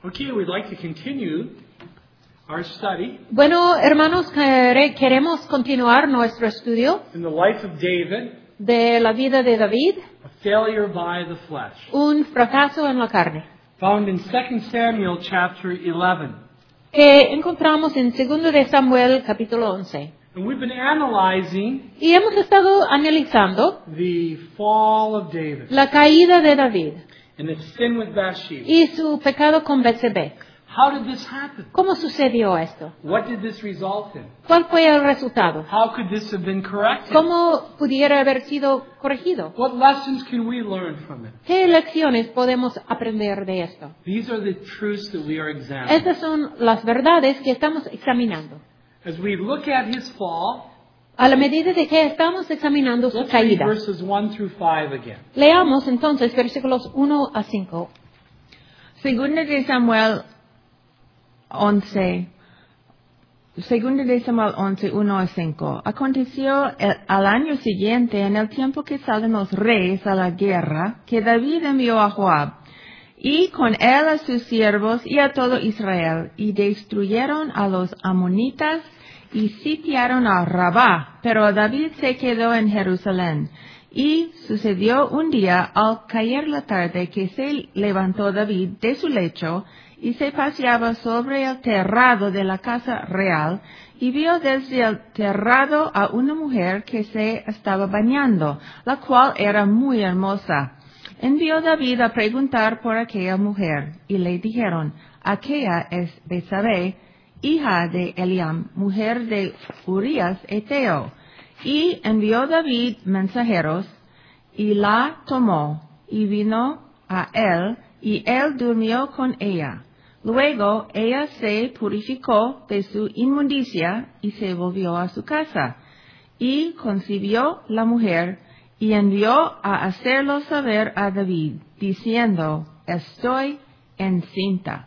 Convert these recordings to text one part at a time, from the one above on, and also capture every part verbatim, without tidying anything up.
Okay, we'd like to continue our study Bueno, hermanos, quere- queremos continuar nuestro estudio in the life of David, de la vida de David, a failure by the flesh, un fracaso en la carne, found in Second Samuel chapter eleven. que encontramos en segundo de Samuel capítulo once. And we've been analyzing Y hemos estado analizando the fall of David la caída de David and his sin with Bathsheba. y su pecado con Betsabé. How did this happen? ¿Cómo sucedió esto? What did this result in? ¿Cuál fue el resultado? How could this have been corrected? ¿Cómo pudiera haber sido corregido? What lessons can we learn from it? ¿Qué lecciones podemos aprender de esto? These are the truths that we are examining. Estas son las verdades que estamos examinando. As we look at his fall, A la medida de que estamos examinando su let's read caída, verses one through five again. leamos entonces versículos uno a cinco. Segunda de Samuel once. Segunda de Samuel once, uno a cinco. Aconteció el- al año siguiente, en el tiempo que salen los reyes a la guerra, que David envió a Joab, y con él a sus siervos y a todo Israel, y destruyeron a los amonitas y sitiaron a Rabá, pero David se quedó en Jerusalén. Y sucedió un día, al caer la tarde, que se levantó David de su lecho y se paseaba sobre el terrado de la casa real, y vio desde el terrado a una mujer que se estaba bañando, la cual era muy hermosa. Envió David a preguntar por aquella mujer, y le dijeron, aquella es Betsabé, hija de Eliam, mujer de Urías Eteo. Y envió David mensajeros, y la tomó, y vino a él, y él durmió con ella. Luego ella se purificó de su inmundicia, y se volvió a su casa. Y concibió la mujer, y envió a hacerlo saber a David, diciendo, estoy encinta.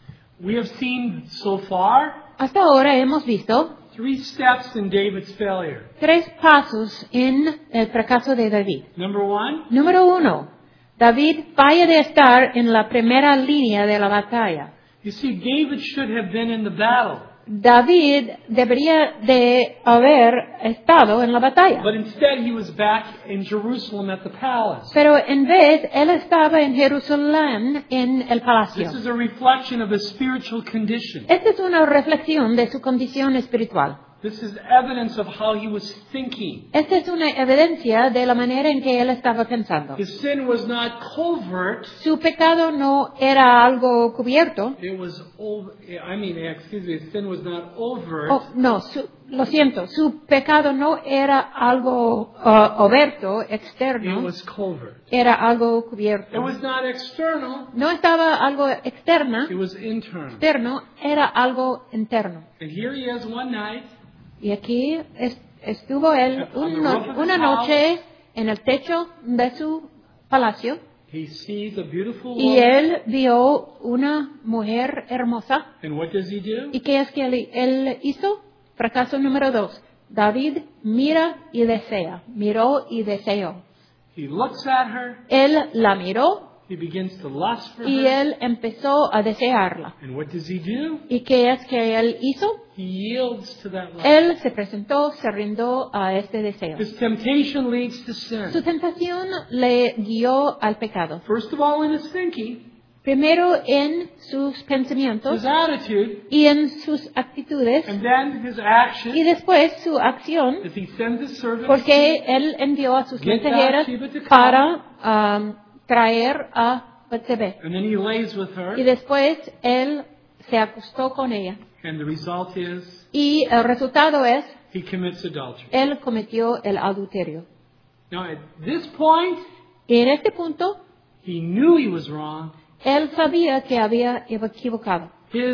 We have seen so far Hasta ahora hemos visto three steps in David's failure. tres pasos en el fracaso de David. Number one, Número uno, David falla de estar en la primera línea de la batalla. you see, David should have been in the battle, David debería de haber estado en la batalla, but instead he was back in Jerusalem at the palace. pero en vez él estaba en Jerusalén en el palacio. This is a reflection of his spiritual condition. Esta es una reflexión de su condición espiritual. This is evidence of how he was thinking. Esta es una evidencia de la manera en que él estaba pensando. His sin was not covert. Su pecado no era algo cubierto. It was over, I mean, excuse me, his sin was not overt. Oh, no, su- lo siento. Su pecado no era algo uh, oberto, It externo. was covert. Era algo It cubierto. was not external. No estaba algo externa, It was internal. externo, era algo interno. And here he is one night. Y aquí es- estuvo él On the un roof no- of his una house. noche en el techo de su palacio He sees a beautiful y woman. él vio una mujer hermosa. And what does he do? ¿Y qué es que él, él hizo? Fracaso número dos. David mira y desea. Miró y deseó. He looks at her. Él la miró He begins to lust for y her. él empezó a desearla. And what does he do? ¿Y qué es que él hizo? He yields to that lust. Él se presentó, se rindió a este deseo. His temptation leads to Su sin. tentación le guió al pecado. First of all, in his thinking, Primero en sus pensamientos his attitude, y en sus actitudes and then his action y después su acción, as he sends his servants. porque él envió a sus Get mensajeras Bathsheba to come. para um, traer a Betsabé. And then he lays with her. Y después él se acostó con ella. And the result is Y el resultado es, he commits adultery. él cometió el adulterio. Now, at this point, Y en este punto, he knew he was wrong. él sabía que había equivocado. His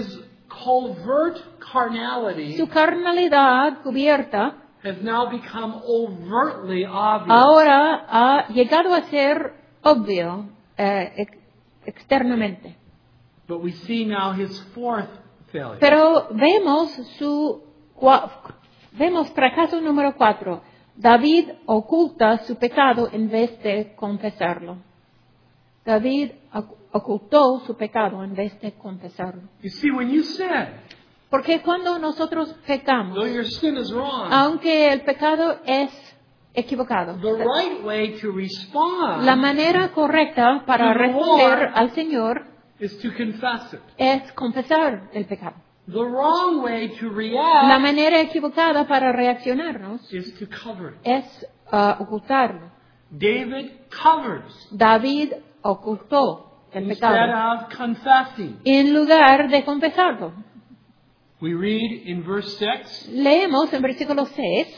covert carnality Su carnalidad cubierta has now become overtly obvious. ahora ha llegado a ser obvio eh, ex- externamente. But we see now his fourth failure. Pero vemos su cua- vemos fracaso número cuatro. David oculta su pecado en vez de confesarlo. David oc- ocultó su pecado en vez de confesarlo. You see, when you sin, Porque cuando nosotros pecamos, though your sin is wrong, aunque el pecado es equivocado, the right way to respond la manera correcta para responder al Señor is to confess it. es confesar el pecado. The wrong way to La react manera equivocada para reaccionarnos is to cover it. es ah, ocultarlo. David covers David ocultó el instead pecado of confessing. en lugar de confesarlo. We read in verse six, Leemos en versículo seis.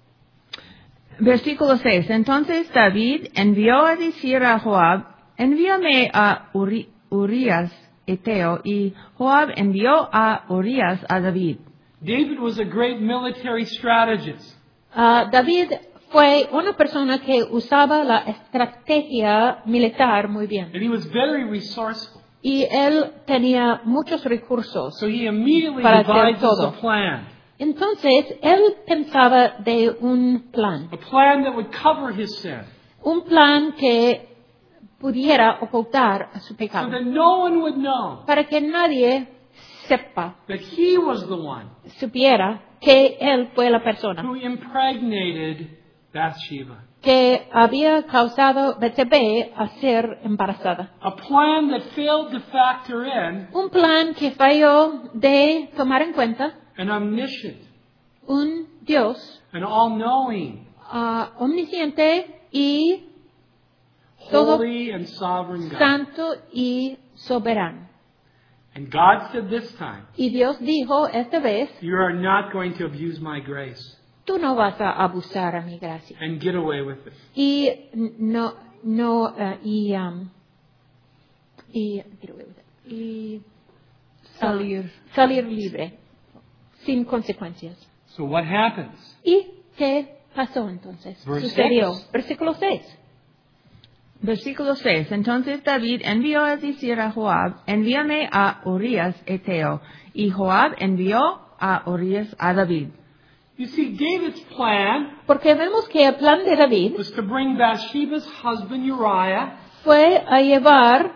Versículo seis. Entonces David envió a decir a Joab, envíame a Uri- Urías Eteo, y Joab envió a Urías a David. David was a great military strategist. Ah, David fue una persona que usaba la estrategia militar muy bien. And he was very resourceful. Y él tenía muchos recursos. So he immediately Para hacer devises todo. a plan. Entonces, él pensaba de un plan. A plan that would cover his sin. Un plan que pudiera ocultar su So pecado. that no one would know Para que nadie sepa, that he was the one supiera que él fue la persona who impregnated Bathsheba. que había causado Betsabé a ser embarazada. A plan that failed to factor in Un plan que falló de tomar en cuenta an omniscient, un Dios an all-knowing, ah, omnisciente y todo holy and sovereign God. santo y soberano. And God said this time, Y Dios dijo esta vez, you are not going to abuse my grace tú no vas a abusar a mi gracia. and get away with it. Y no, no, ah, y, um, y, y Salir. salir libre, sin consecuencias. So what happens? ¿Y qué pasó entonces? Verse Sucedió. six. Versículo seis. Versículo seis. Entonces David envió a decir a Joab, envíame a Urías Eteo, y Joab envió a Urías a David. You see, David's plan Porque vemos que el plan de David was to bring Bathsheba's husband Uriah fue a llevar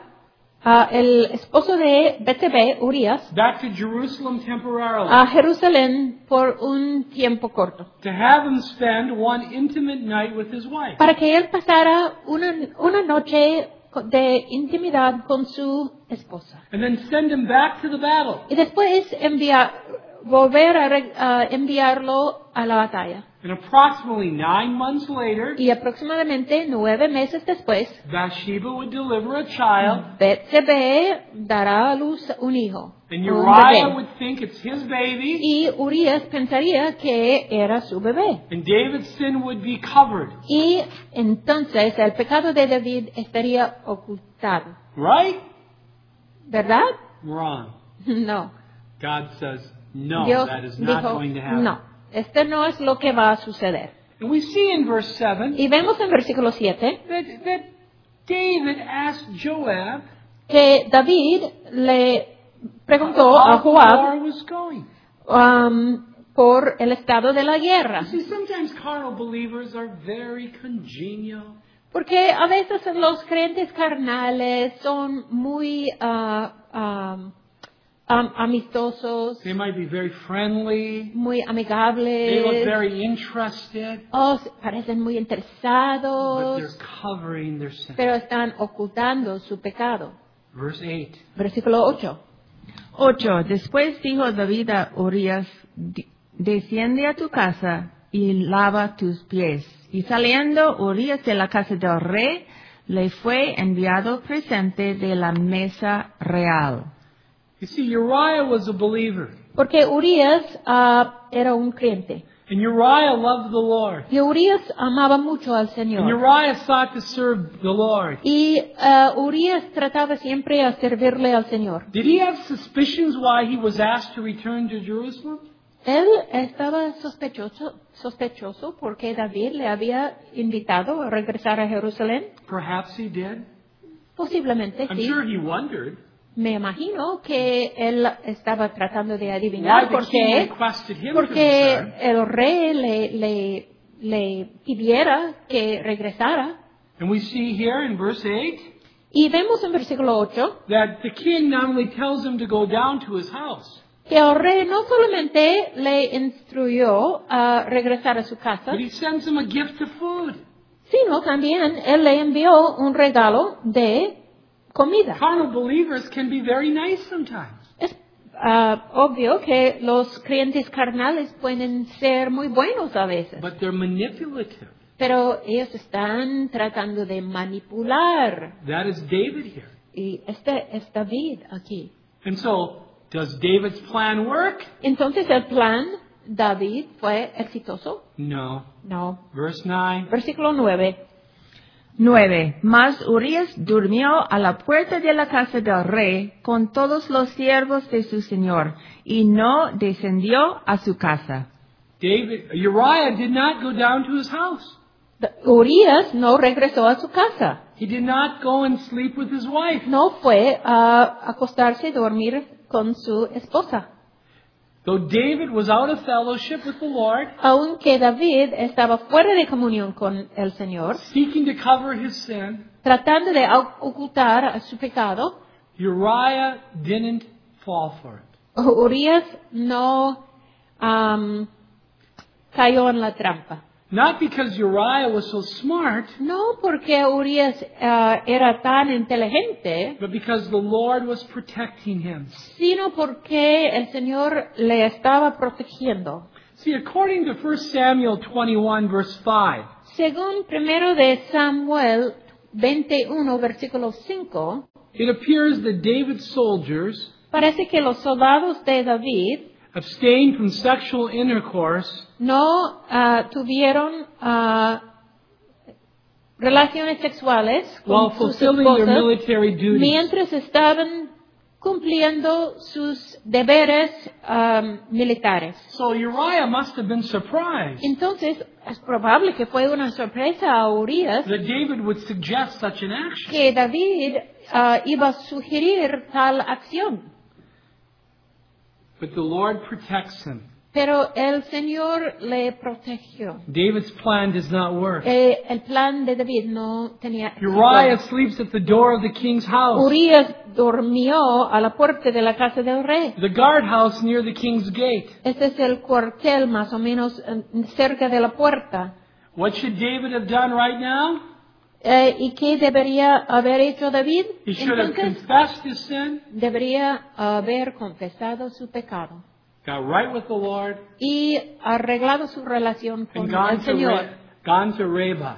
a el esposo de Betsabé, Urías, back to Jerusalem temporarily, a Jerusalén por un tiempo corto, to have him spend one intimate night with his wife. para que él pasara una, una noche de intimidad con su esposa. And then send him back to the battle. Y después enviar, volver a, re- a enviarlo a la batalla. And approximately nine months later, Y aproximadamente nueve meses después, Bathsheba would deliver a child, Betsabé dará a luz un hijo, and un Uriah bebé. would think it's his baby, Y Urías pensaría que era su bebé. and David's sin would be covered. Y entonces el pecado de David estaría ocultado. Right? ¿Verdad? Wrong. No. God says, no, Dios that is not dijo, going to happen. no, este no es lo que va a suceder. And we see in verse seven Y vemos en versículo siete that, that David asked Joab que David le preguntó how a the war Joab was going. um, por el estado de la guerra. See, sometimes carnal believers are very congenial. Porque a veces los creyentes carnales son muy ah, um, am- amistosos, They might be very friendly. muy They look amigables, very interested, o se- parecen muy but interesados, they're covering their sin. pero están ocultando su pecado. Verse eight. Versículo ocho. Ocho. Después dijo David a Urías, "Di- desciende a tu casa y lava tus pies. Y saliendo Urías de la casa del rey, le fue enviado presente de la mesa real. You see, Uriah was a believer, Porque Urías ah, era un creyente. and Uriah loved the Lord. Y Urías amaba mucho al And Señor. Uriah sought to serve the Lord. Y ah, Urías trataba siempre a servirle al Señor. Did he have suspicions why he was asked to return to Jerusalem? Él estaba sospechoso, sospechoso porque David le había invitado a regresar a Jerusalén. Perhaps he did. Posiblemente I'm sí. sure he wondered Me imagino que él estaba tratando de why adivinar the por king qué, requested him to porque return. el rey le, le, le pidiera que regresara. And we see here in verse eight, Y vemos en versículo ocho that the king not only tells him to go down to his house, que el rey no solamente le instruyó a regresar a su casa, but he sends him a gift of food. sino también él le envió un regalo de comida. Carnal believers can be very nice sometimes. Es ah, obvio que los creyentes carnales pueden ser muy buenos a veces, But they're manipulative. pero ellos están tratando de manipular. That is David here. Y este es David aquí. And so, does David's plan work? Entonces el plan David fue exitoso. No. No. Verse nine. Versículo nueve. nueve. Mas Urías durmió a la puerta de la casa del rey con todos los siervos de su señor y no descendió a su casa. David, Uriah did not go down to his house. Urias no regresó a su casa. He did not go and sleep with his wife. No fue a acostarse y dormir con su esposa. Though David was out of fellowship with the Lord, Aunque David estaba fuera de comunión con el Señor, seeking to cover his sin, tratando de ocultar su pecado, Uriah didn't fall for it. Urias no um, cayó en la trampa. Not because Uriah was so smart, No porque Urias uh, era tan inteligente, but because the Lord was protecting him. sino porque el Señor le estaba protegiendo. See, according to First Samuel twenty-one, verse five, Según primero de Samuel veintiuno, versículo cinco, it appears that David's soldiers parece que los soldados de David abstained from sexual intercourse no uh, tuvieron uh, relaciones sexuales while con sus fulfilling their esposas military duties. mientras estaban cumpliendo sus deberes um, militares. So Uriah must have been surprised Entonces, es probable que fue una sorpresa a Urias that David would suggest such an action. que David uh, iba a sugerir tal acción. But the Lord protects him. Pero el Señor le protegió. David's plan does not work. Eh, el plan de David no tenía éxito. Uriah sleeps at the door of the king's house, Urias durmió a la puerta de la casa del rey. the guardhouse near the king's gate. Este es el cuartel más o menos eh, cerca de la puerta. What should David have done right now? Eh, ¿Y qué debería haber hecho David? He should have Entonces, confessed his sin, debería haber confesado su pecado got right with the Lord, y arreglado su relación and con gone el to, Señor. Ra- gone to Rabbah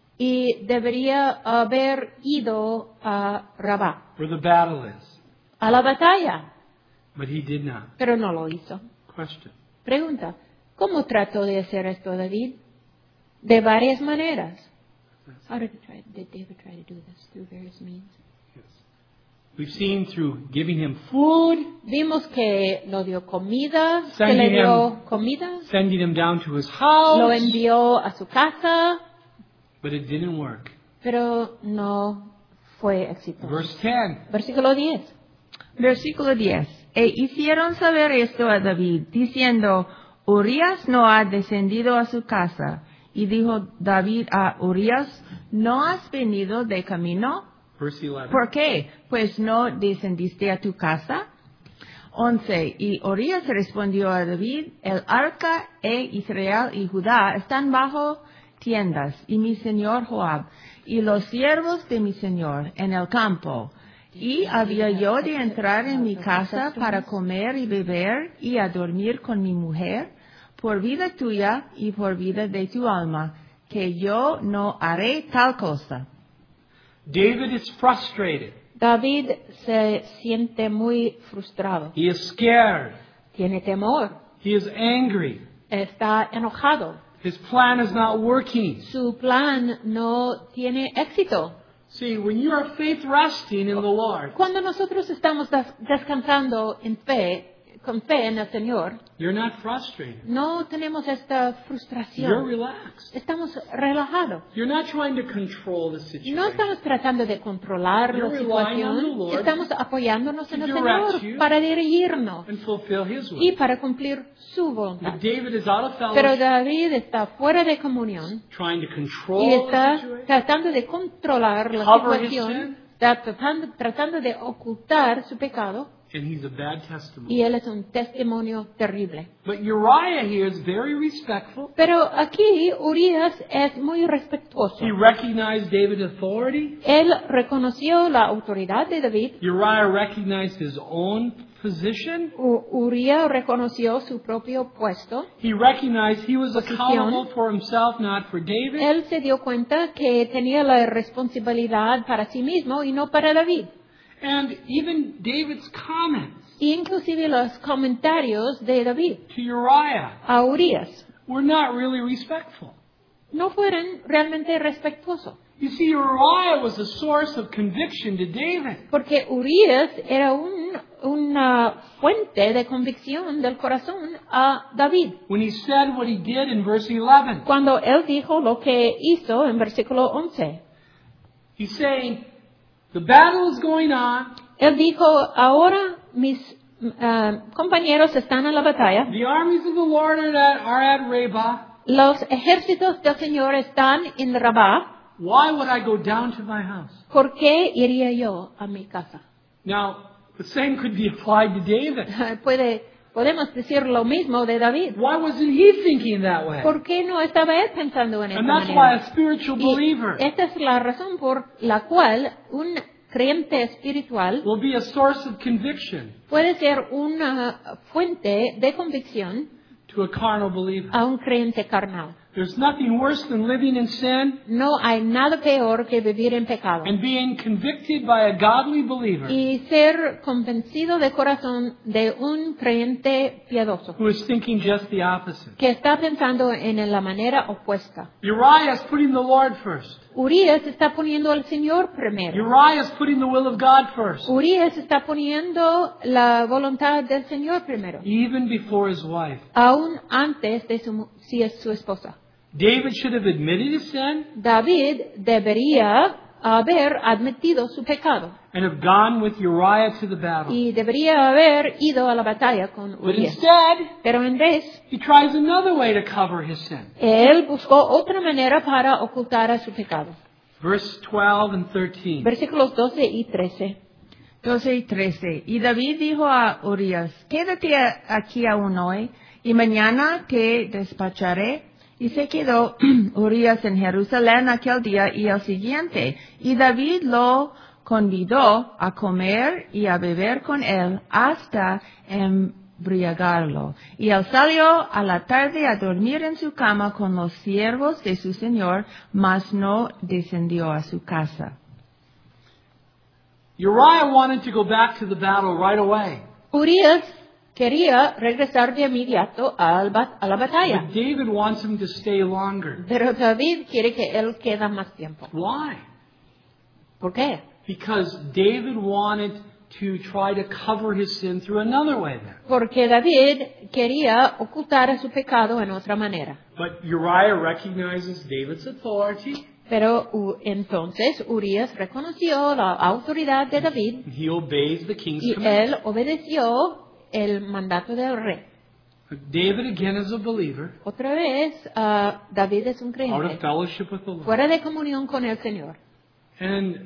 Y debería haber ido a Rabá, where the battle is. a la batalla, But he did not. pero no lo hizo. Question. Pregunta, ¿cómo trató de hacer esto David? De varias maneras. How did, he try, did David try to do this? Through various means. Yes. We've seen through giving him food, Vimos que lo dio comida, que Sending le him- dio comida, sending him down to his lo house, envió a su casa, but it didn't work. pero no fue exitoso. Verse ten. Versículo diez. Versículo diez. E hicieron saber esto a David, diciendo, Urías no ha descendido a su casa. Y dijo David a Urías, ¿no has venido de camino? Verse eleven. ¿Por qué? Pues no descendiste a tu casa. once. Y Urías respondió a David, el arca e Israel y Judá están bajo tiendas, y mi señor Joab, y los siervos de mi señor en el campo. Y había yo de entrar en mi casa para comer y beber y a dormir con mi mujer, por vida tuya y por vida de tu alma, que yo no haré tal cosa. David is frustrated. David se siente muy frustrado, He is scared. tiene temor, He is angry. está enojado. His plan is not working. Su plan no tiene éxito. See, when you are faith resting in the Lord, Cuando nosotros estamos des- descansando en fe, con fe en el Señor, you're not frustrated. no tenemos esta You're frustración. relaxed. Estamos relajados. You're not trying to control the No situation. estamos tratando de controlar la You're relying on the situación. Lord Estamos apoyándonos en to el direct Señor you para dirigirnos and fulfill His y will. para cumplir su voluntad. But David is out of Pero fellowship, David está fuera de comunión trying to y control the está situation, tratando de controlar la cover his situación sin, está tratando, tratando de ocultar su pecado and he's a bad testimony. y él es un testimonio terrible. But Uriah here is very respectful. Pero aquí Urias es muy respetuoso. He recognized David's authority. Él reconoció la autoridad de David. Uriah recognized his own position. U- Urias reconoció su propio puesto. He recognized he was Posición. accountable for himself, not for David. Él se dio cuenta que tenía la responsabilidad para sí mismo y no para David. And even David's comments Inclusive los comentarios de David to Uriah a Urias were not really respectful. no fueron realmente respetuosos. You see, Uriah was a source of conviction to David. Porque Urias era un, una fuente de convicción del corazón a David. When he said what he did in verse eleven, Cuando él dijo lo que hizo en versículo once. he's saying, the battle is going on. Él dijo, ahora mis uh, compañeros están en la batalla. The armies of the Lord are at, are at Rabbah. Los ejércitos del Señor están en Rabá. Why would I go down to my house? ¿Por qué iría yo a mi casa? Now, the same could be applied to David. Puede, podemos decir lo mismo de David. Why wasn't he thinking that way? ¿Por qué no estaba él pensando en esta And that's why a manera? spiritual Y believer esta es la razón por la cual un creyente espiritual will be a source of conviction puede ser una fuente de convicción to a carnal believer. a un creyente carnal. There's nothing worse than living in sin No hay nada peor que vivir en pecado and being convicted by a godly believer y ser convencido de corazón de un creyente piadoso who is thinking just the opposite. que está pensando en la manera opuesta. Uriah is putting the Lord first. Urias está poniendo al Señor primero. Uriah is putting the will of God first, Urias está poniendo la voluntad del Señor primero, even before his wife. aún antes de su, si es su esposa. David should have admitted his sin David debería haber admitido su pecado and have gone with Uriah to the battle. y debería haber ido a la batalla con But Urias. instead, Pero en vez, he tries another way to cover his sin. él buscó otra manera para ocultar a su pecado. Verse twelve and thirteen. Versículos doce y trece. doce y trece. Y David dijo a Urias, quédate a- aquí aún hoy, y mañana te despacharé. Y se quedó Urias en Jerusalén aquel día y el siguiente. Y David lo convidó a comer y a beber con él hasta embriagarlo. Y él salió a la tarde a dormir en su cama con los siervos de su señor, mas no descendió a su casa. Uriah wanted to go back to the battle right away. Urias quería regresar de inmediato al ba- a la batalla. But David wants him to stay longer. Pero David quiere que él quede más tiempo. Why? ¿Por qué? Because David wanted to try to cover his sin through another way then. Porque David quería ocultar su pecado en otra manera. But Uriah recognizes David's authority. Pero u- entonces Urias reconoció la autoridad de David And he obeys the king's y command. él obedeció el mandato del rey. David again is a believer, Otra vez, ah, David es un out of creyente, fellowship with the Lord. fuera de comunión con el Señor. And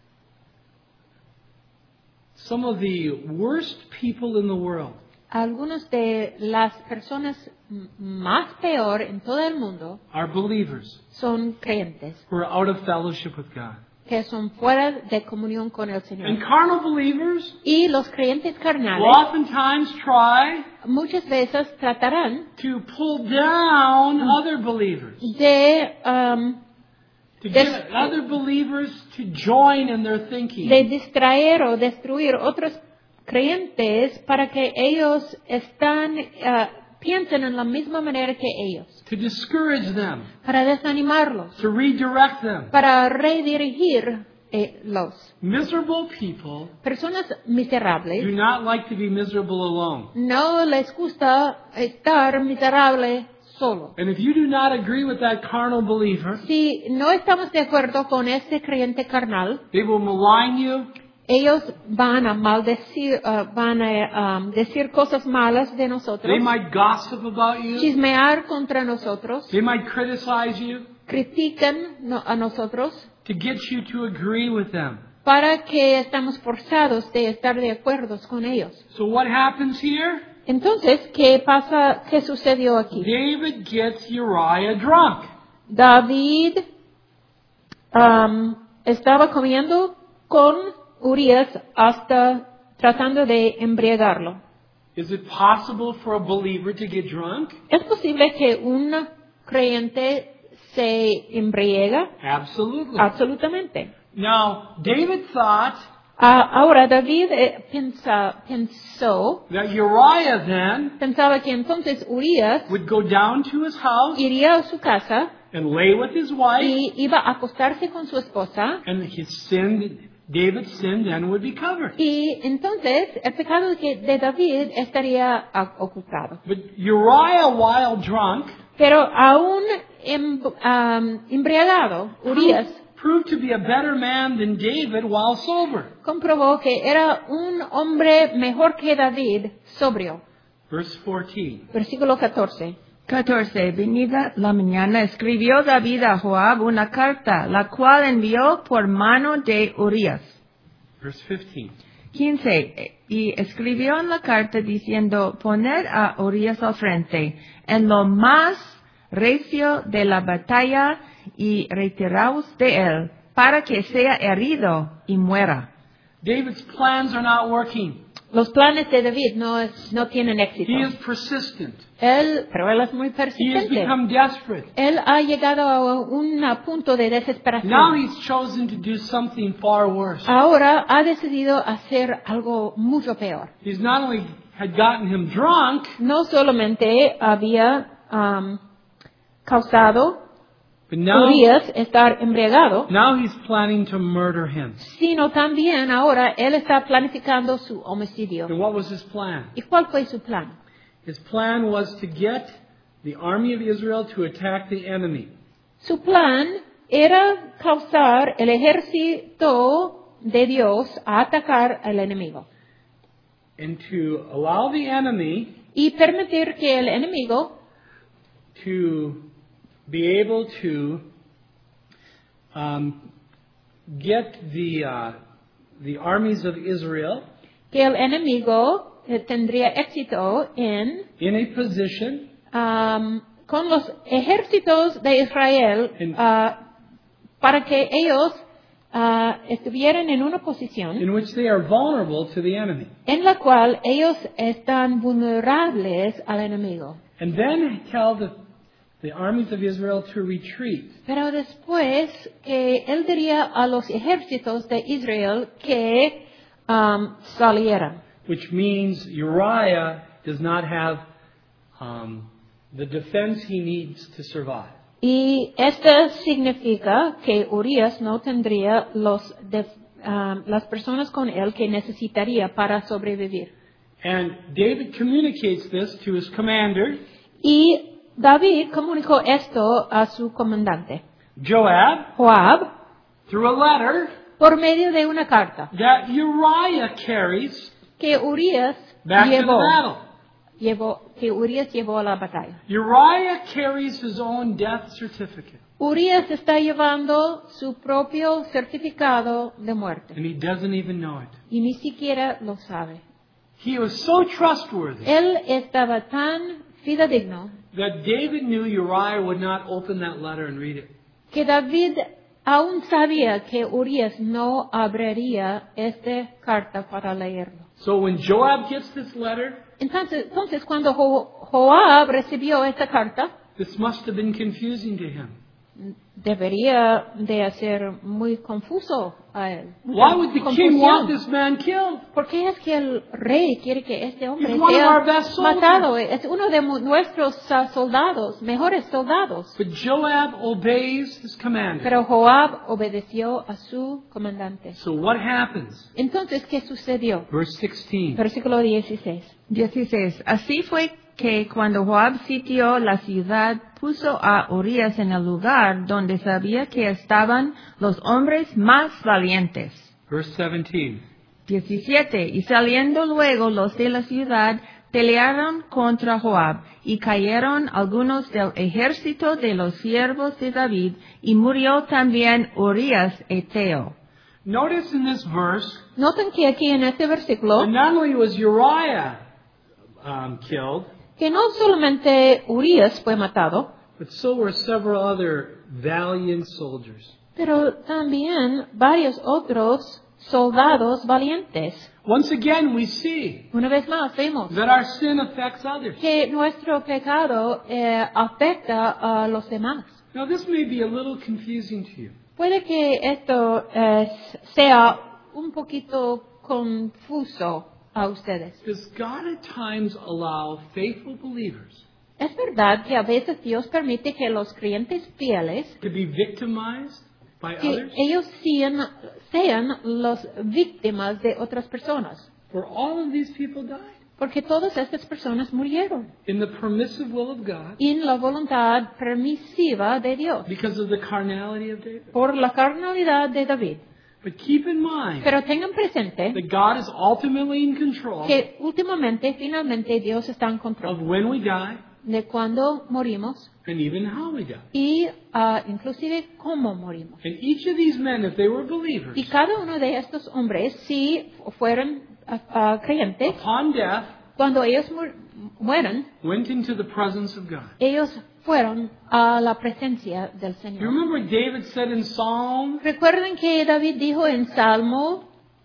some of the worst people in the world Algunas de las personas m- más peor en todo el mundo are believers son creyentes, who are out of fellowship with God. que son fuera de comunión con el And Señor. carnal believers Y los creyentes will carnales oftentimes try muchas veces tratarán to pull down other believers, de, um, to Des- get other believers to join in their thinking. de distraer o destruir otros creyentes para que ellos están, ah, piensen en la misma manera que ellos, To discourage them, para desanimarlos, to redirect them. para redirigirlos. Miserable people Personas do miserables not like to be miserable alone. no les gusta estar miserable solo. And if you do not agree with that carnal believer, Si no estamos de acuerdo con este creyente carnal, they will malign you, ellos van a maldecir, ah, van a um, decir cosas malas de nosotros, they might gossip about you, chismear contra nosotros, they might criticize you critican no- a nosotros to get you to agree with them. para que estamos forzados de estar de acuerdo con ellos. So what happens here? Entonces, ¿qué pasa? ¿Qué sucedió aquí? David gets Uriah drunk. David um, estaba comiendo con Urias hasta tratando de embriagarlo. Is it possible for a believer to get drunk? ¿Es posible que un creyente se embriaga? Absolutely. Absolutamente. Now, David thought Ah, ahora David eh, pensa- pensó, that Uriah then pensaba que entonces Urias would go down to his house iría a su casa and lay with his wife, y iba a acostarse con su esposa and his sin, David's sin then would be covered. y entonces el pecado de de David estaría ah, ocultado. But Uriah, while drunk, Pero aún em- am, embriagado, Urias proved to be a better man than David while sober. comprobó que era un hombre mejor que David, sobrio. Verse fourteen. Versículo catorce. catorce. Venida la mañana, escribió David a Joab una carta, la cual envió por mano de Urias. Verse fifteen. quince. Y escribió en la carta diciendo, poner a Urias al frente, en lo más recio de la batalla, y retiraos de él, para que sea herido y muera. David's plans are not working. Los planes de David no, es- no tienen éxito. He is persistent. Él, pero él es muy He has persistente. become desperate. Él ha llegado a un punto de Now desesperación. he's chosen to do something far worse. Ahora ha decidido hacer algo mucho peor. He's not only had gotten him drunk, No solamente había am, causado but now, Urias estar embriagado, now he's planning to murder him. sino también ahora él está planificando su homicidio. And what was his plan? ¿Y cuál fue su plan? His plan was to get the army of Israel to attack the enemy. Su plan era causar el ejército de Dios a atacar al enemigo And to allow the enemy y permitir que el enemigo to be able to um, get the, uh, the armies of Israel que el enemigo eh, tendría éxito en in a position um, con los ejércitos de Israel En- ah, para que ellos ah, estuvieran en una posición in which they are vulnerable to the enemy. en la cual ellos están vulnerables al enemigo. And then tell the, the armies of Israel to retreat. Pero después que él diría a los ejércitos de Israel que um, salieran. Which means Uriah does not have um, the defense he needs to survive. Y esto significa que Urias no tendría los de- um, las personas con él que necesitaría para sobrevivir. And David communicates this to his commander, Y David comunicó esto a su comandante, Joab, Joab, through a letter por medio de una carta that Uriah carries que Urias back to the llevó, battle. llevó, que Urias llevó a la batalla. Uriah carries his own death certificate, Urias está llevando su propio certificado de muerte and he doesn't even know it. y ni siquiera lo sabe. He was so trustworthy Él estaba tan fidedigno that David knew Uriah would not open that letter and read it. que David aún sabía que Urias no abriría esta carta para leerlo. So when Joab gets this letter, Entonces, entonces cuando Jo- Joab recibió esta carta, this must have been confusing to him. debería de hacer muy confuso a él. Why would the king Confusión. want this man killed? ¿Por qué es que el rey quiere que este hombre He's one of our sea best soldiers. matado? Es uno de mu- nuestros ah, soldados, mejores soldados. But Joab obeys his commander. Pero Joab obedeció a su comandante. So what happens? Entonces, ¿qué sucedió? Verse sixteen. Versículo dieciséis. dieciséis. Así fue que cuando Joab sitió la ciudad, puso a Urias en el lugar donde sabía que estaban los hombres más valientes. Verse seventeen. diecisiete. Y saliendo luego los de la ciudad, pelearon contra Joab, y cayeron algunos del ejército de los siervos de David, y murió también Urias eteo. Notice in this verse, Noten que aquí en este versículo, that not only was Uriah um, killed, que no solamente Urias fue matado, but so were several other valiant soldiers. pero también varios otros soldados valientes. Once again, we see Una vez más vemos that our sin affects others. que nuestro pecado eh, afecta a los demás. Now, this may be a little confusing to you. Puede que esto eh, sea un poquito confuso a ustedes. Does God at times allow faithful believers Es verdad que a veces Dios permite que los creyentes fieles, to be victimized by que others? ellos sean, sean las víctimas de otras personas? For all of these people died Porque todas estas personas murieron in the permissive will of God en la voluntad permisiva de Dios, because of the carnality of David. por la carnalidad de David. But keep in mind Pero tengan presente that God is ultimately in control que últimamente, finalmente, Dios está en of control when we die de cuando morimos and even how we die. y ah, inclusive cómo morimos. And each of these men, if they were believers, Y cada uno de estos hombres, si fueron ah, ah, creyentes, upon death, cuando ellos mu- mueran, went into the presence of God. ellos fueron a la presencia del You Señor. remember what David said in Psalm Recuerden que David dijo en Salmo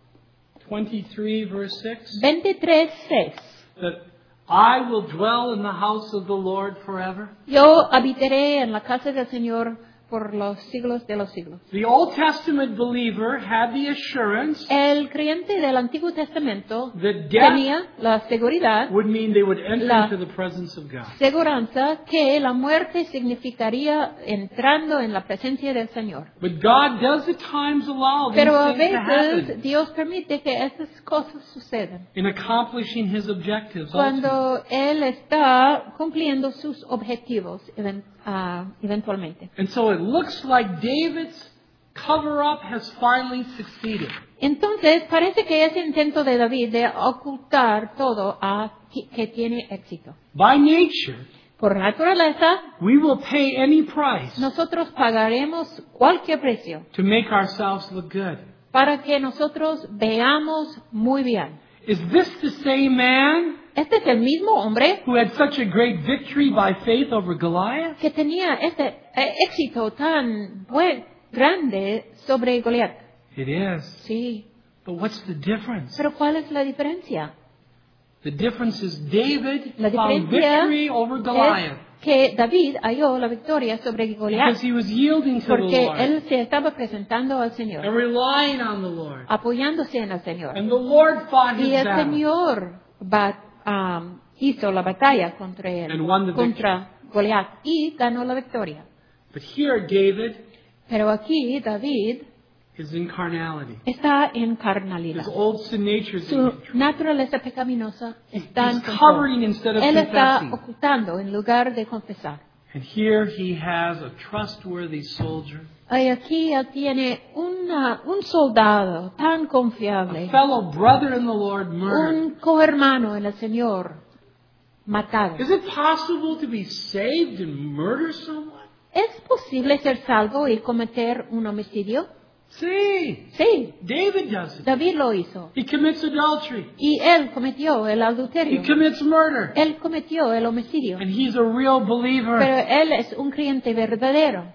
twenty-three, verse six, veintitrés seis, that I will dwell in the house of the Lord forever. yo habitaré en la casa del Señor por los siglos de los siglos. The Old Testament believer had the assurance El creyente del Antiguo Testamento that death tenía la seguridad, would mean they would enter La- into the presence of God. seguranza que la muerte significaría entrando en la presencia del Señor. But God does at times allow these Pero a things to veces happen Dios permite que estas cosas sucedan in accomplishing His objectives. ultimately. cuando Él está cumpliendo sus objetivos even- ah, eventualmente. And so it looks like David's cover-up has finally succeeded. Entonces parece que ese intento de David de ocultar todo ah, que, que tiene éxito. By nature, Por naturaleza, we will pay any price nosotros pagaremos cualquier precio to make ourselves look good. para que nosotros veamos muy bien. Is this the same man Este es el mismo hombre who had such a great victory by faith over Goliath? que tenía este eh, éxito tan buen, grande sobre Goliat. It is. Sí, But what's the difference? pero ¿cuál es la diferencia? The difference is David La found diferencia victory over es Goliath que David halló la victoria sobre because Goliat he was yielding to the porque Lord él se estaba presentando al and Señor, relying on the Lord. apoyándose en el Señor. And the Lord fought his Y el battle. Señor ba- um, hizo la batalla contra él, And won the victory. contra Goliat, y ganó la victoria. But here David Pero aquí David is in carnality. está en His carnalidad. old sin nature is in Su control. naturaleza pecaminosa está en He's control. covering instead of Él está confessing. ocultando en lugar de confesar. And here he has a trustworthy soldier, Y aquí él tiene una, un soldado tan a confiable, fellow brother in the Lord murdered. un cohermano en el Señor matado. Is it possible to be saved and murder someone? ¿Es posible ser salvo y cometer un homicidio? See, Sí, David does it. David lo hizo. He commits adultery. Y él cometió el He adulterio. commits murder. Él cometió el homicidio. And he's a real believer. Pero él es un creyente verdadero.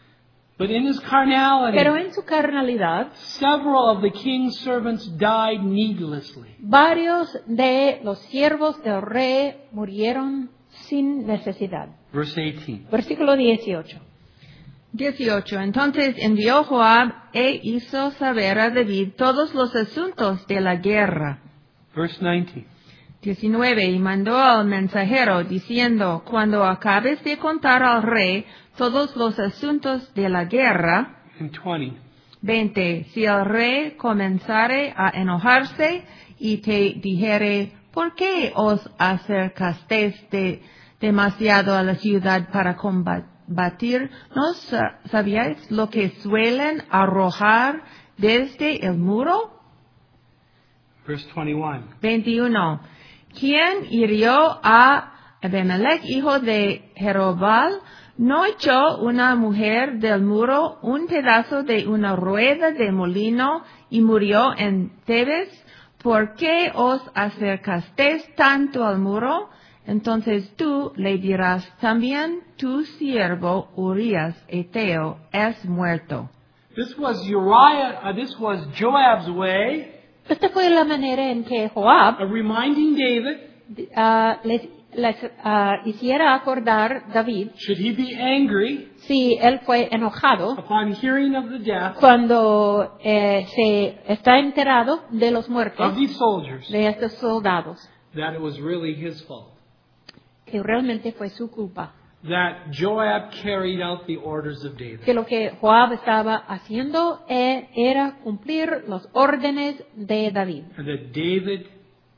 But in his carnality, Pero en su carnalidad, several of the king's servants died needlessly. varios de los siervos del rey murieron sin necesidad. Verse eighteen. Versículo dieciocho. dieciocho. Entonces envió Joab e hizo saber a David todos los asuntos de la guerra. Verse nineteen. diecinueve. Y mandó al mensajero diciendo, cuando acabes de contar al rey todos los asuntos de la guerra. And twenty. veinte. Si el rey comenzare a enojarse y te dijere, ¿por qué os acercasteis de, demasiado a la ciudad para combatir? ¿No sa- sabíais lo que suelen arrojar desde el muro? Verse twenty-one. veintiuno. ¿Quién hirió a Abimelech, hijo de Jerobal? ¿No echó una mujer del muro un pedazo de una rueda de molino y murió en Tebes. ¿Por qué os acercasteis tanto al muro? Entonces tú le dirás, también tu siervo Urías Eteo es muerto. This was Uriah, uh, this was Joab's way Esta fue la manera en que Joab of reminding David, ah, les, les, ah, hiciera acordar David should he be angry si él fue enojado upon hearing of the death cuando eh, se está enterado de los muertos of these soldiers, de estos soldados, that it was really his fault. que realmente fue su culpa, That Joab carried out the orders of David. que lo que Joab estaba haciendo eh, era cumplir los órdenes de David And that David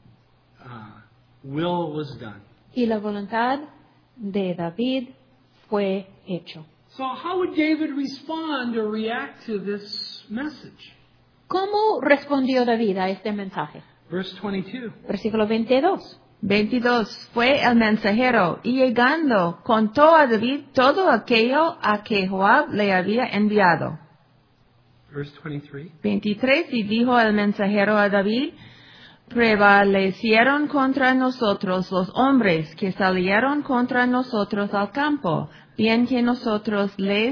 uh, will was done. y la voluntad de David fue hecho. So how would David respond or react to this message? ¿Cómo respondió David a este mensaje? Verse twenty-two. Versículo veintidós. veintidós. Fue el mensajero y llegando contó a David todo aquello a que Joab le había enviado. Verse twenty-three. veintitrés. Y dijo el mensajero a David, prevalecieron contra nosotros los hombres que salieron contra nosotros al campo, bien que nosotros les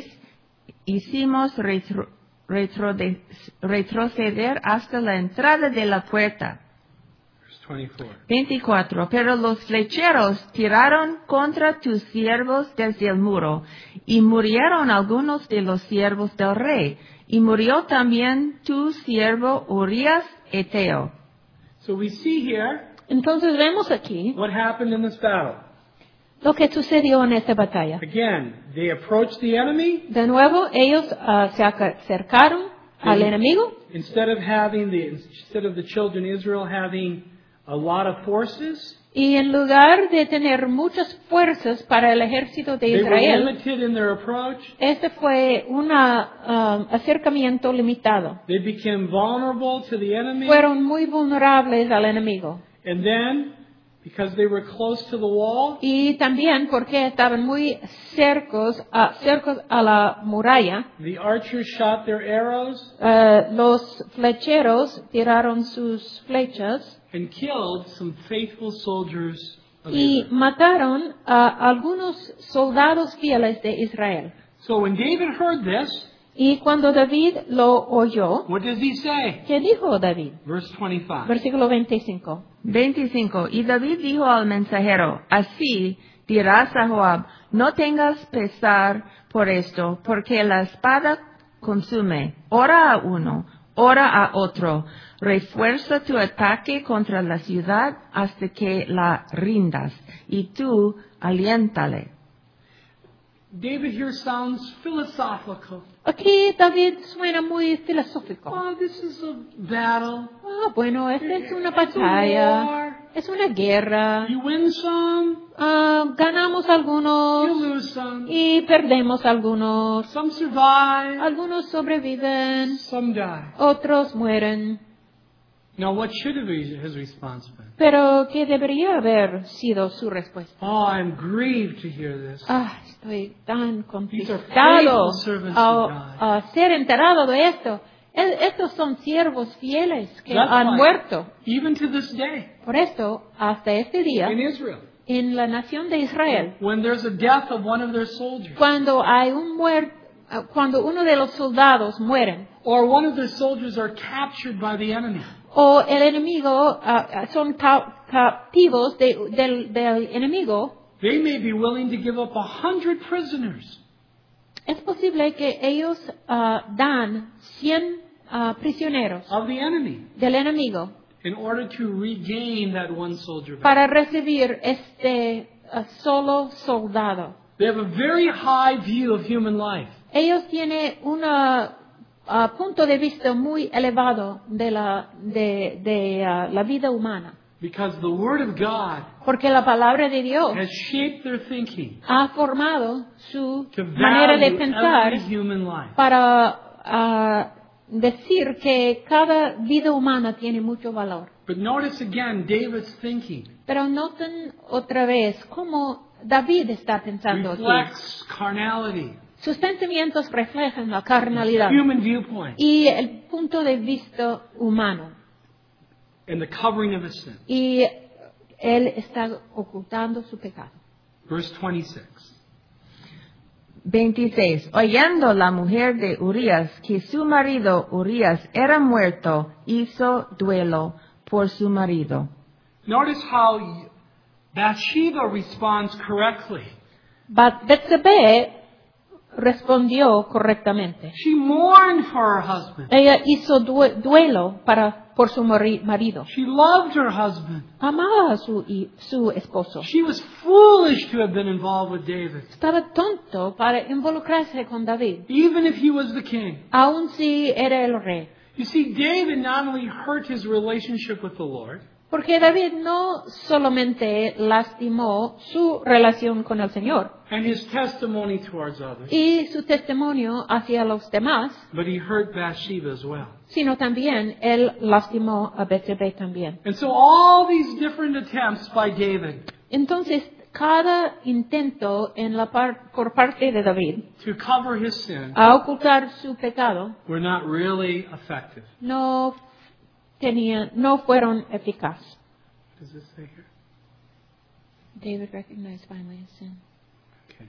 hicimos retro- retrode- retroceder hasta la entrada de la puerta. Verse twenty-four. veinticuatro. Pero los flecheros tiraron contra tus siervos desde el muro, y murieron algunos de los siervos del rey, y murió también tu siervo Urías Eteo. So we see here Entonces vemos aquí what happened in this battle. lo que sucedió en esta batalla. Again, they approached the enemy. De nuevo, ellos ah, se acercaron al enemigo Instead of having the instead of the children of Israel having a lot of forces, y en lugar de tener muchas fuerzas para el ejército de they were Israel, limited in their approach. este fue un acercamiento limitado. They became vulnerable to the enemy. Fueron muy vulnerables al enemigo. And then, because they were close to the wall, Y también porque estaban muy cercos a, cercos a la muralla, the archers shot their arrows eh, los flecheros tiraron sus flechas and killed some faithful soldiers of y Israel. mataron a algunos soldados fieles de Israel. So when David heard this, Y cuando David lo oyó, what does he say? ¿qué dijo David? Verse twenty-five. Versículo veinticinco. veinticinco. Y David dijo al mensajero, así dirás a Joab, no tengas pesar por esto, porque la espada consume, ora a uno, ora a otro, refuerza tu ataque contra la ciudad hasta que la rindas, y tú aliéntale. David here sounds philosophical. Aquí David suena muy filosófico. Oh, this is a battle. Ah, bueno, esta es una It's a batalla, war. es una guerra. You win some, Ah, ganamos you algunos lose some. y perdemos algunos. Some survive, Algunos sobreviven, some die. otros mueren. Now, what should have been his response been? Pero ¿qué debería haber sido su respuesta? Oh, I'm grieved to hear this. Ah, estoy tan These are contristado faithful servants a, of God. a ser enterado de esto. E- Estos son siervos fieles que That's han why, muerto. even to this day, Por esto, hasta este día, in Israel, en la nación de Israel, when there's a death of one of their soldiers, cuando hay un muer- cuando uno de los soldados mueren, or one of their soldiers are captured by the enemy, o el enemigo ah, ah, son ca- captivos de- del, del enemigo, they may be willing to give up a hundred prisoners es posible que ellos ah, dan cien ah, prisioneros of the enemy del enemigo in order to regain that one soldier back. para recibir este ah, solo soldado. They have a very high view of human life. Ellos tienen un punto de vista muy elevado de la, de, de, ah, la vida humana, Because the Word of God porque la palabra de Dios has shaped their thinking ha formado su to manera de value pensar every human life. para ah, decir que cada vida humana tiene mucho valor. But notice again David's thinking Pero noten otra vez cómo David está pensando aquí. reflects carnality. sus pensamientos reflejan la carnalidad human viewpoint, y el punto de vista humano. and the covering of his sin. Y él está ocultando su pecado. Verse twenty-six. veintiséis. Oyendo la mujer de Urías que su marido Urías era muerto, hizo duelo por su marido. Notice how Bathsheba responds correctly. But Betsabé respondió correctamente. She mourned for her husband. Ella hizo due- duelo para, por su mari- marido. She loved her husband. Amaba a su, y- su esposo. She was foolish to have been involved with David, Estaba tonto para involucrarse con David, even if he was the king. aun si era el rey. You see, David not only hurt his relationship with the Lord, Porque David no solamente lastimó su relación con el Señor and his testimony towards others, y su testimonio hacia los demás, but he hurt Bathsheba as well. sino también él lastimó a Betsabé también. And so all these different attempts by David Entonces, cada intento en la par- por parte de David to cover his sin a ocultar su pecado were not really effective. no tenían, no fueron eficaces. What does this say here? David recognized finally his sin. Okay.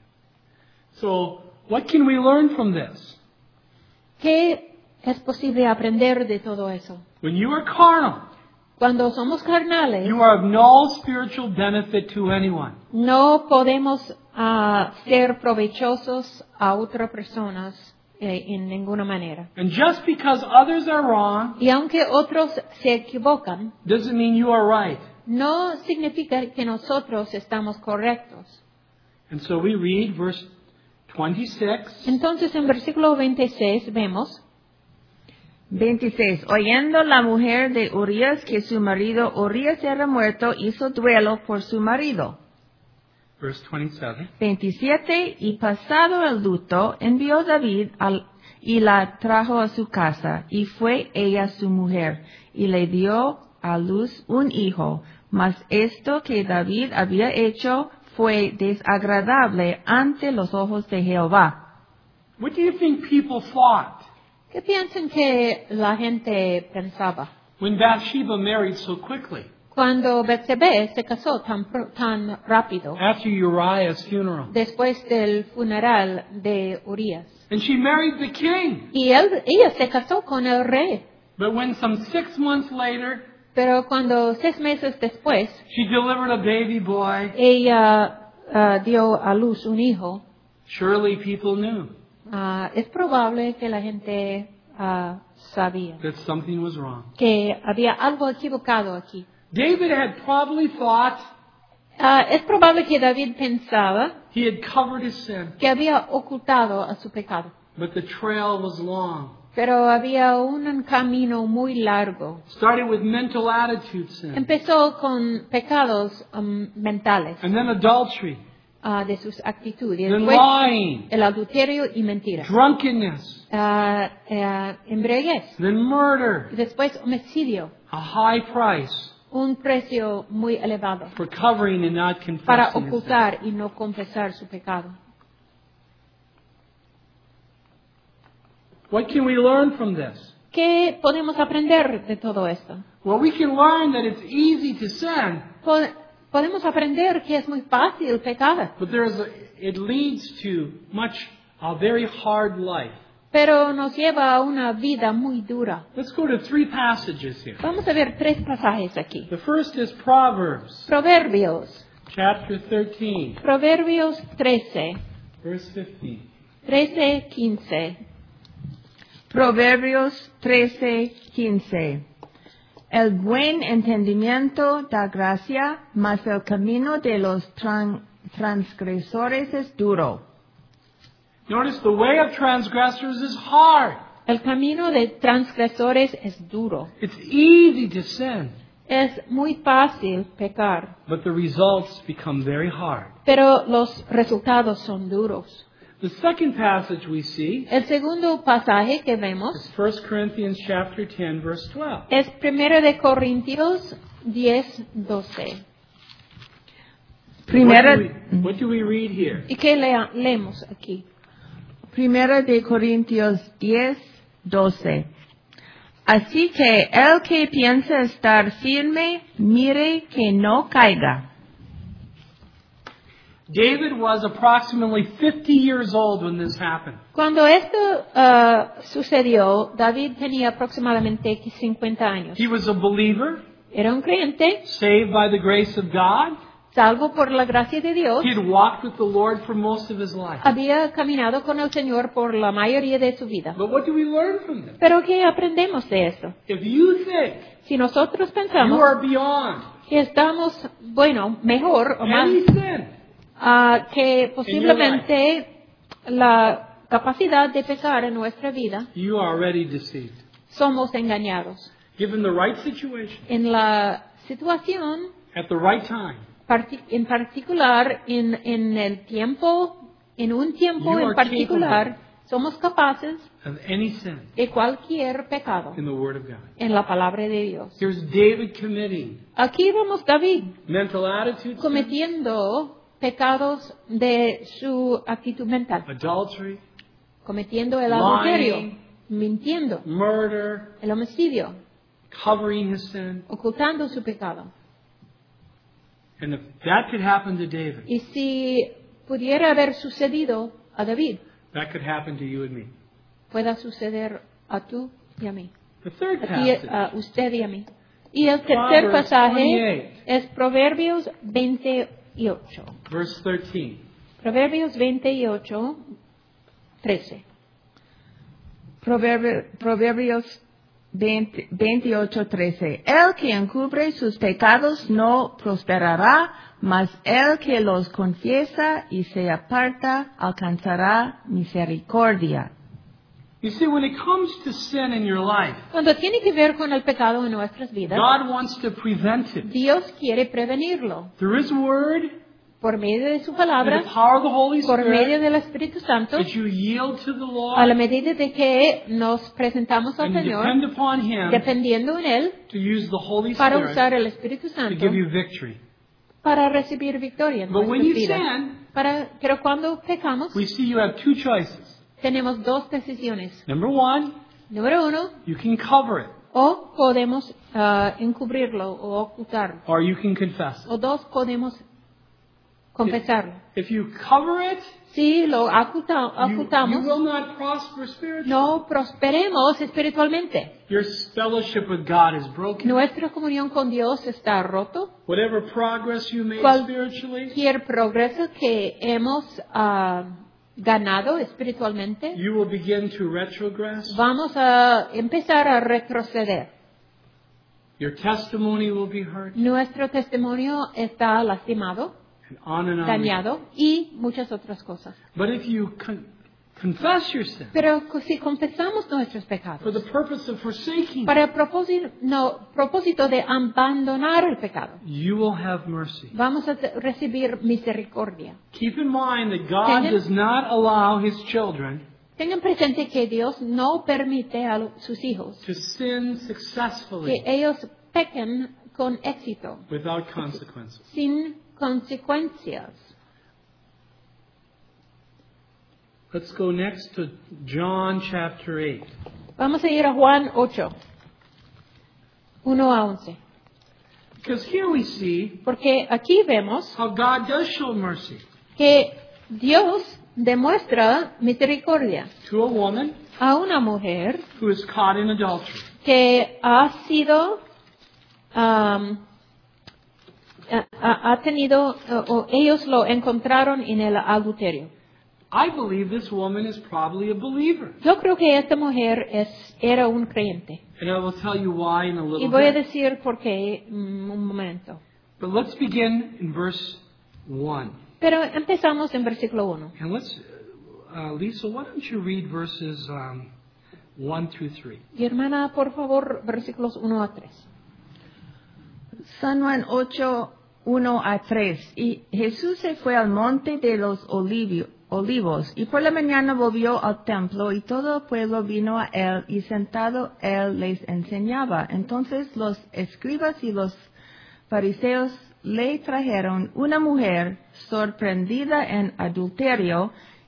So, what can we learn from this? ¿Qué es posible aprender de todo eso? When you are carnal, Cuando somos carnales, you are of no spiritual benefit to anyone. no podemos ah, ser provechosos a otras personas eh, en ninguna manera. And just because others are wrong Y aunque otros se equivocan, doesn't mean you are right. no significa que nosotros estamos correctos. And so we read verse twenty-six. Entonces en versículo veintiséis vemos, veintiséis. Oyendo la mujer de Urías que su marido Urías era muerto, hizo duelo por su marido. Verse twenty-seven. veintisiete. Y pasado el luto, envió David al, y la trajo a su casa, y fue ella su mujer, y le dio a luz un hijo. Mas esto que David había hecho fue desagradable ante los ojos de Jehová. What do you think people thought ¿qué piensan que la gente pensaba? when Bathsheba married so quickly Cuando Betsabé se casó tan, pro- tan rápido, after Uriah's funeral? después del funeral de Urías. And she married the king. Y él, ella se casó con el rey. But when some six months later, Pero cuando seis meses después, she delivered a baby boy, ella ah, dio a luz un hijo, surely people knew ah, es probable que la gente ah, sabía that something was wrong. que había algo equivocado aquí. David had probably thought Ah, es probable que David pensaba he had covered his sin, que había ocultado a su pecado. but the trail was long. Pero había un camino muy largo. Started with mental attitude sin, Empezó con pecados um, mentales and then adultery, ah, de sus actitudes. Y then después lying, el adulterio y mentira. drunkenness, Ah, eh, embriaguez. then murder, Y después homicidio. a high price Un precio muy elevado for covering and not para confessing his sin. ocultar y no confesar su pecado. What can we learn from this? ¿Qué podemos aprender de todo esto? Well, we can learn that it's easy to sin, Po- Podemos aprender que es muy fácil pecar, but there's a, it leads to much a very hard life. pero nos lleva a una vida muy dura. Let's go to three passages here. Vamos a ver tres pasajes aquí. The first is Proverbs, Proverbios, chapter thirteen, Proverbios trece, verse fifteen. trece, quince. Proverbios trece, quince. El buen entendimiento da gracia, mas el camino de los tran- transgresores es duro. Notice the way of transgressors is hard. El camino de transgresores es duro. It's easy to sin, Es muy fácil pecar, but the results become very hard. pero los resultados son duros. The second passage we see El segundo pasaje que is vemos First Corinthians chapter ten, verse twelve. es primero de Corintios diez, doce. Primera, What do we, what do we read here? ¿Y qué lea- leemos aquí? Primera de Corintios diez, doce. Así que el que piensa estar firme, mire que no caiga. David was approximately fifty years old when this happened. Cuando esto uh, sucedió, David tenía aproximadamente cincuenta años. He was a believer, Era un creyente, saved by the grace of God. salvo por la gracia de Dios. He had walked with the Lord for most of his life. Había caminado con el Señor por la mayoría de su vida. But what do we learn from this? Pero ¿qué aprendemos de esto? If you think Si nosotros you pensamos are beyond que estamos, bueno, mejor o más, any sin, ah, que posiblemente la capacidad de pesar en nuestra vida, you are already deceived. somos engañados. Given the right situation, En la situación, at the right time, parti- en particular, en, en el tiempo, en un tiempo You en are particular, somos capaces of any sin de cualquier pecado in the Word of God. en la palabra de Dios. Here's David committing Aquí vemos David mental attitudes, cometiendo pecados de su actitud mental, adultery, cometiendo el Lying. adulterio, mintiendo, murder, el homicidio, covering his sin. ocultando su pecado. And if that could happen to David, Y si pudiera haber sucedido a David, that could happen to you and me. pueda suceder a tú y a mí, The third a ti, passage, a usted y a mí. Y el tercer Proverbs pasaje twenty-eight. es Proverbios veintiocho. verse thirteen. Proverbios veintiocho, trece. Proverbio- Proverbios veinte, veintiocho, trece. El que encubre sus pecados no prosperará, mas el que los confiesa y se aparta alcanzará misericordia. You see, when it comes to sin in your life, Cuando tiene que ver con el pecado en nuestras vidas, God wants to prevent it. Dios quiere prevenirlo Through His Word, por medio de su through palabra, the power of the Holy por medio Spirit, del Espíritu Santo, that you yield to the a la Lord medida de que nos presentamos al and you Señor, depend upon Him dependiendo en Él, to use the Holy para Spirit usar el Espíritu to Santo give you victory. para recibir victoria en But when nuestras you vidas. sin, Para, pero cuando pecamos, we see you have two choices. tenemos dos decisiones. Number one, Número uno, you can cover it, o podemos ah, encubrirlo o ocultarlo. or you can confess it. O dos, podemos confesarlo. If you cover it, Si lo oculta- you, you ocultamos, will not prosper spiritually. no prosperemos espiritualmente. Your fellowship with God is broken. Nuestra comunión con Dios está roto. Whatever progress you made Cual- spiritually, Cualquier progreso que hemos ah, ganado espiritualmente, you will begin to retrogress. vamos a empezar a retroceder. Your testimony will be hurt, Nuestro testimonio está lastimado, and on and on. dañado y muchas otras cosas. But if you con- confess your sin Pero si confesamos nuestros for pecados the purpose of forsaking, para el propósito, no, propósito de abandonar el pecado, you will have mercy. vamos a te- recibir misericordia. Keep in mind that God Tengan- does not allow His children Tengan presente que Dios no permite a lo- sus hijos to sin que successfully ellos pequen con éxito, without consequences. sin consecuencias. Let's go next to John chapter eight. Vamos a ir a Juan ocho, uno a once. Because here we see Porque aquí vemos how God does show mercy que Dios demuestra misericordia to a woman a una mujer who is caught in adultery. que ha sido, um, ha, ha tenido, o o ellos lo encontraron en el adulterio. I believe this woman is probably a believer. Yo creo que esta mujer es, era un creyente. And I will tell you why in a Y little voy a bit. decir por qué mm, un momento. But let's begin in verse one. Pero empezamos en versículo uno. And let's, uh, Lisa, why don't you read verses um, one through three? Y hermana, por favor, versículos uno a tres. San Juan ocho, uno a tres. Y Jesús se fue al monte de los Olivio- olivos, y por la mañana volvió al templo, y todo el pueblo vino a él, y sentado él les enseñaba. Entonces los escribas y los fariseos le trajeron una mujer sorprendida en adulterio,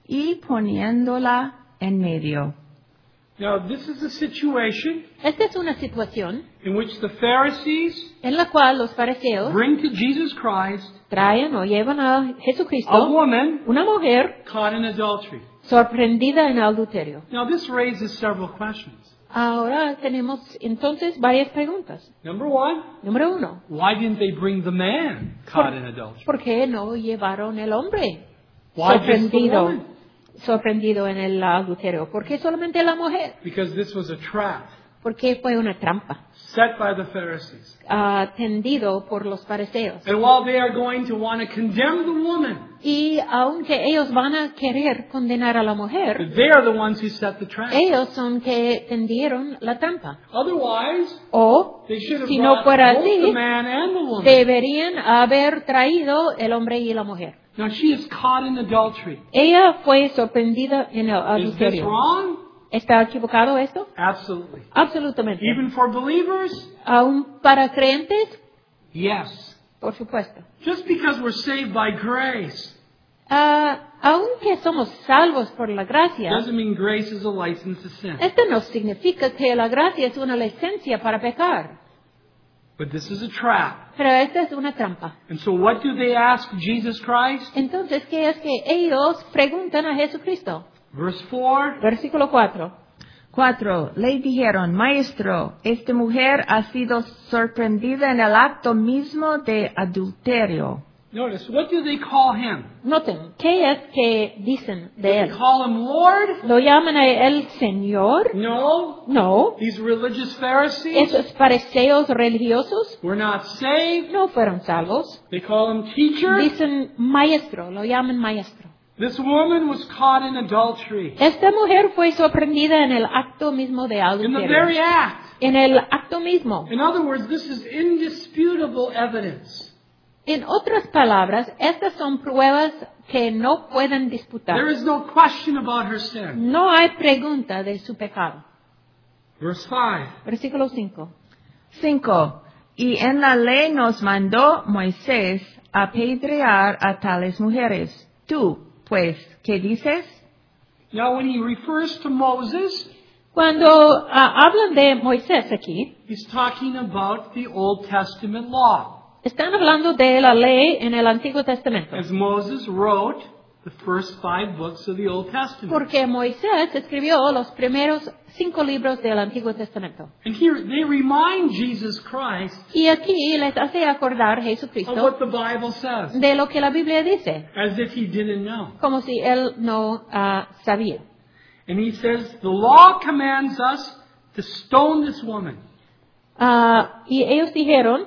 y poniéndola en medio. Now, this is a situation Esta es una situación in which the Pharisees en la cual los fariseos bring to Jesus Christ traen o llevan a a Jesucristo woman una mujer caught in adultery. sorprendida en adulterio. Now, this raises several questions. Ahora tenemos entonces varias preguntas. Number one, Número uno, why didn't they bring the man caught in adultery? ¿por qué no llevaron el hombre Why just the sorprendido, woman? sorprendido en el adulterio? ¿Por qué solamente la mujer? Because this was a trap Porque fue una trampa set by the Pharisees. ah, tendido por los fariseos. And while they are going to want to condemn the woman, Y aunque ellos van a querer condenar a la mujer, they are the ones who set the trap. ellos son que tendieron la trampa. Otherwise, O, they should have si no brought fuera both the así, man and the woman. deberían haber traído el hombre y la mujer. Now she is caught in adultery. Ella fue sorprendida en el Is this adulterio. wrong? ¿Está equivocado esto? Absolutely. Absolutamente. Even for believers? ¿Aún para creyentes? Yes. Por supuesto. Just because we're saved by grace Ah, aunque somos salvos por la gracia, doesn't mean grace is a license to sin. esto no significa que la gracia es una licencia para pecar. But this is a trap. Pero esta es una trampa. And so what do they ask Jesus Christ? Entonces, ¿qué es que ellos preguntan a Jesucristo? Verse four. Versículo cuatro. Cuatro, le dijeron, Maestro, esta mujer ha sido sorprendida en el acto mismo de adulterio. Notice, what do they call him? Noten, ¿qué es que dicen de They él? call him Lord? ¿Lo llaman a él Señor? No. No. These religious Pharisees ¿Esos fariseos religiosos were not saved. no fueron salvos? They call him teacher. Dicen maestro, lo llaman maestro. This woman was caught in adultery. Esta mujer fue sorprendida en el acto mismo de In the very adulterio. act. En el acto mismo. In other words, this is indisputable evidence. En otras palabras, estas son pruebas que no pueden disputar. There is no question about her sin. No hay pregunta de su pecado. Verse five. Versículo cinco. Cinco, y en la ley nos mandó Moisés apedrear a tales mujeres. Tú, pues, ¿qué dices? Now, when he refers to Moses, Cuando ah, hablan de Moisés aquí, he's talking about the Old Testament law. están hablando de la ley en el Antiguo Testamento. As Moses wrote the first five books of the Old Testament. Porque Moisés escribió los primeros cinco libros del Antiguo Testamento. And here they remind Jesus Christ Y aquí les hace acordar of Jesucristo what the Bible says, de lo que la Biblia dice, as if he didn't know. como si él no ah, sabía. And he says, the law commands us to stone this woman. Ah, y ellos dijeron,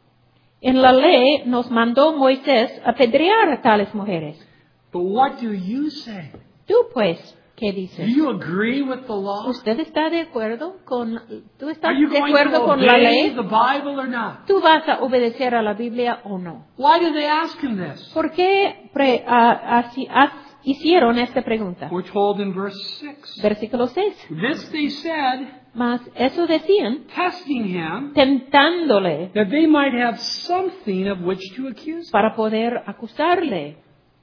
en la ley nos mandó Moisés apedrear a tales mujeres. But what do you say? Tú pues, ¿qué Do dices? you agree with the law? ¿Usted está de acuerdo con, tú estás Are you de going acuerdo to con la obey ley? the Bible or not? ¿Tú vas a obedecer a la Biblia o no? Why did they ask him this? ¿Por qué pre- ah, así- as- hicieron esta pregunta? We're told in verse six. Versículo seis. This they said, Mas eso decían, testing him, tentándole that they might have something of which to accuse him. para poder acusarle.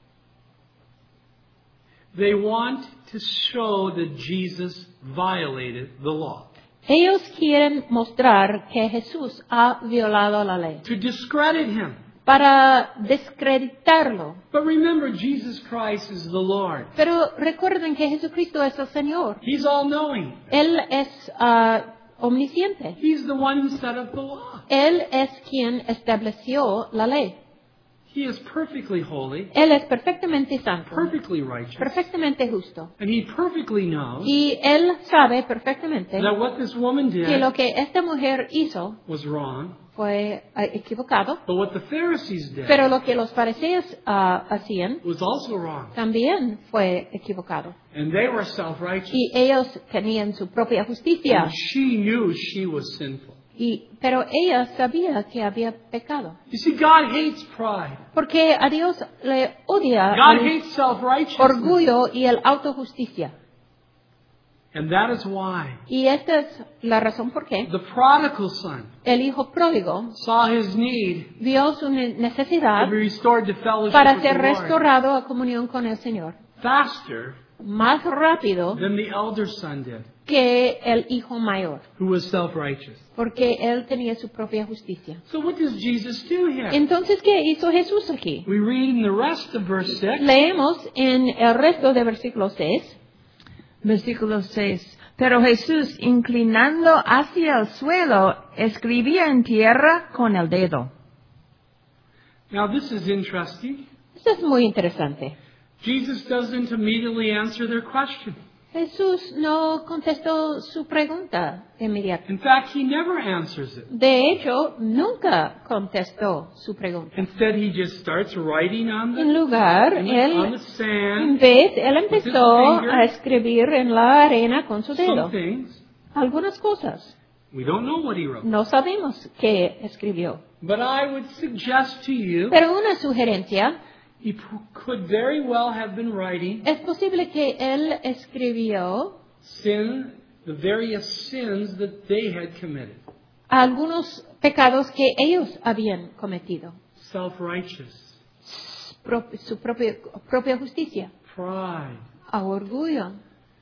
They want to show that Jesus violated the law. Ellos quieren mostrar que Jesús ha violado la ley, To discredit him. para descreditarlo. But remember, Jesus Christ is the Lord. Pero recuerden que Jesucristo es el Señor. He's all-knowing. Él es ah, omnisciente. He's the one who set up the law. Él es quien estableció la ley. He is perfectly holy, Él es perfectamente santo, perfectly righteous, perfectamente justo. and he perfectly knows Y Él sabe perfectamente that what this woman que did lo que esta mujer hizo was wrong, fue ah, equivocado. but what the Pharisees did Pero lo que los fariseos ah, hacían was also wrong. también fue equivocado. And they were self-righteous. Y ellos tenían su propia justicia. And she knew she was sinful. Y, pero ella sabía que había pecado. You see, God hates pride. Porque a Dios le odia God el hates self-righteousness. orgullo y el autojusticia. And that is why Y esta es la razón por qué the prodigal son el hijo pródigo saw his need vio su ne- to necesidad be restored to fellowship para with ser the Lord. restaurado a comunión con el Señor. faster más rápido than the elder son did, que el hijo mayor, who was self-righteous. porque él tenía su propia justicia. So what does Jesus do here? Entonces, ¿qué hizo Jesús aquí? We read in the rest of verse six. Leemos en el resto de versículo seis. Versículo seis. Pero Jesús, inclinando hacia el suelo, escribía en tierra con el dedo. Now this is interesting. Esto es muy interesante. Jesus doesn't immediately answer their question. Jesús no contestó su pregunta inmediata. In fact, he never answers it. De hecho, nunca contestó su pregunta. Instead, he just starts writing on En the, lugar, on the, on él, the en sand vez, él empezó a escribir en la arena con su dedo some things. algunas cosas. We don't know what he wrote. No sabemos qué escribió. But I would suggest to you, Pero una sugerencia, he p- could very well have been writing es posible que él escribió sin, the various sins that they had committed. algunos pecados que ellos habían cometido. Self-righteous, Pro- su propia, propia justicia, pride, a orgullo,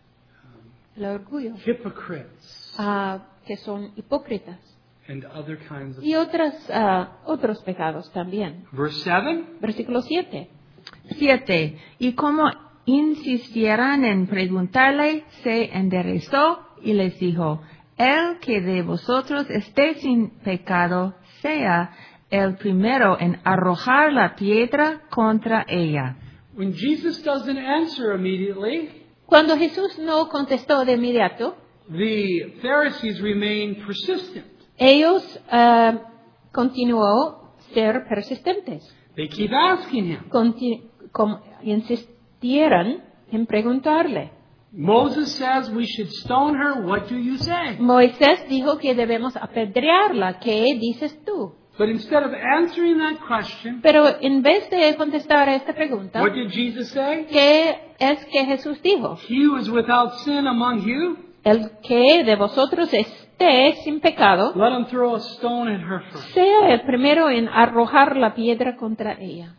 el orgullo, hypocrites, ah, que son hipócritas and other kinds of y otras, ah, otros pecados también. Verse seven. Versículo siete. Siete. Y como insistieran en preguntarle, se enderezó y les dijo, el que de vosotros esté sin pecado, sea el primero en arrojar la piedra contra ella. When Jesus doesn't answer immediately, Cuando Jesús no contestó de inmediato, the Pharisees remain persistent. ellos ah, continuó ser persistentes. They keep asking him. Conti- com- insistieran en preguntarle. Moses says we should stone her. What do you say? Moisés dijo que debemos apedrearla. ¿Qué dices tú? But instead of answering that question, Pero en vez de contestar a esta pregunta, what did Jesus say? ¿qué es que Jesús dijo? He who is without sin among you, El que de vosotros esté sin pecado, let him throw a stone at her first. sea el primero en arrojar la piedra contra ella.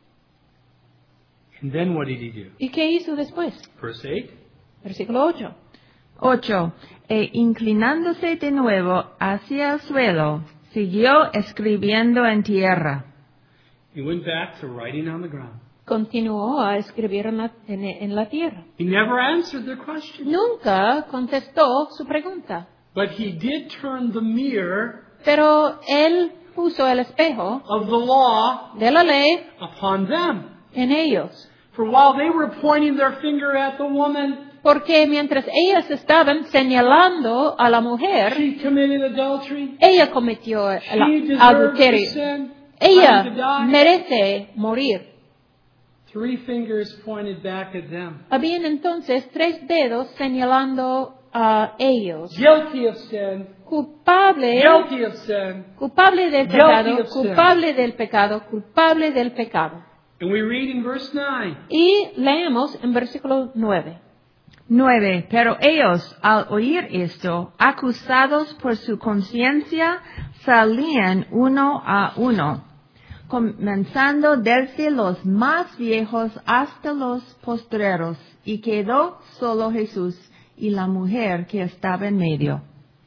And then what did he do? ¿Y qué hizo después? Verse eight. Versículo ocho. Ocho. E inclinándose de nuevo hacia el suelo, siguió escribiendo en tierra. He went back to writing on the ground. Continuó a escribir en la, en, en la tierra. He never answered their question. Nunca contestó su pregunta. But he did turn the mirror Pero él puso el espejo of the law de la ley upon them. en ellos. For while they were pointing their finger at the woman, Porque mientras ellas estaban señalando a la mujer, she committed adultery. ella cometió el She deserved to adulterio. sin, Ella to die. merece morir. Three fingers pointed back at them. Habían entonces tres dedos señalando a ellos. Guilty of sin. Culpable, Guilty of sin. culpable del Guilty pecado, of sin. culpable del pecado, culpable del pecado. And we read in verse nine. Y leemos en versículo nueve. Nueve. Pero ellos, al oír esto, acusados por su conciencia, salían uno a uno, comenzando desde los más viejos hasta los postreros, y quedó solo Jesús y la mujer que estaba en medio.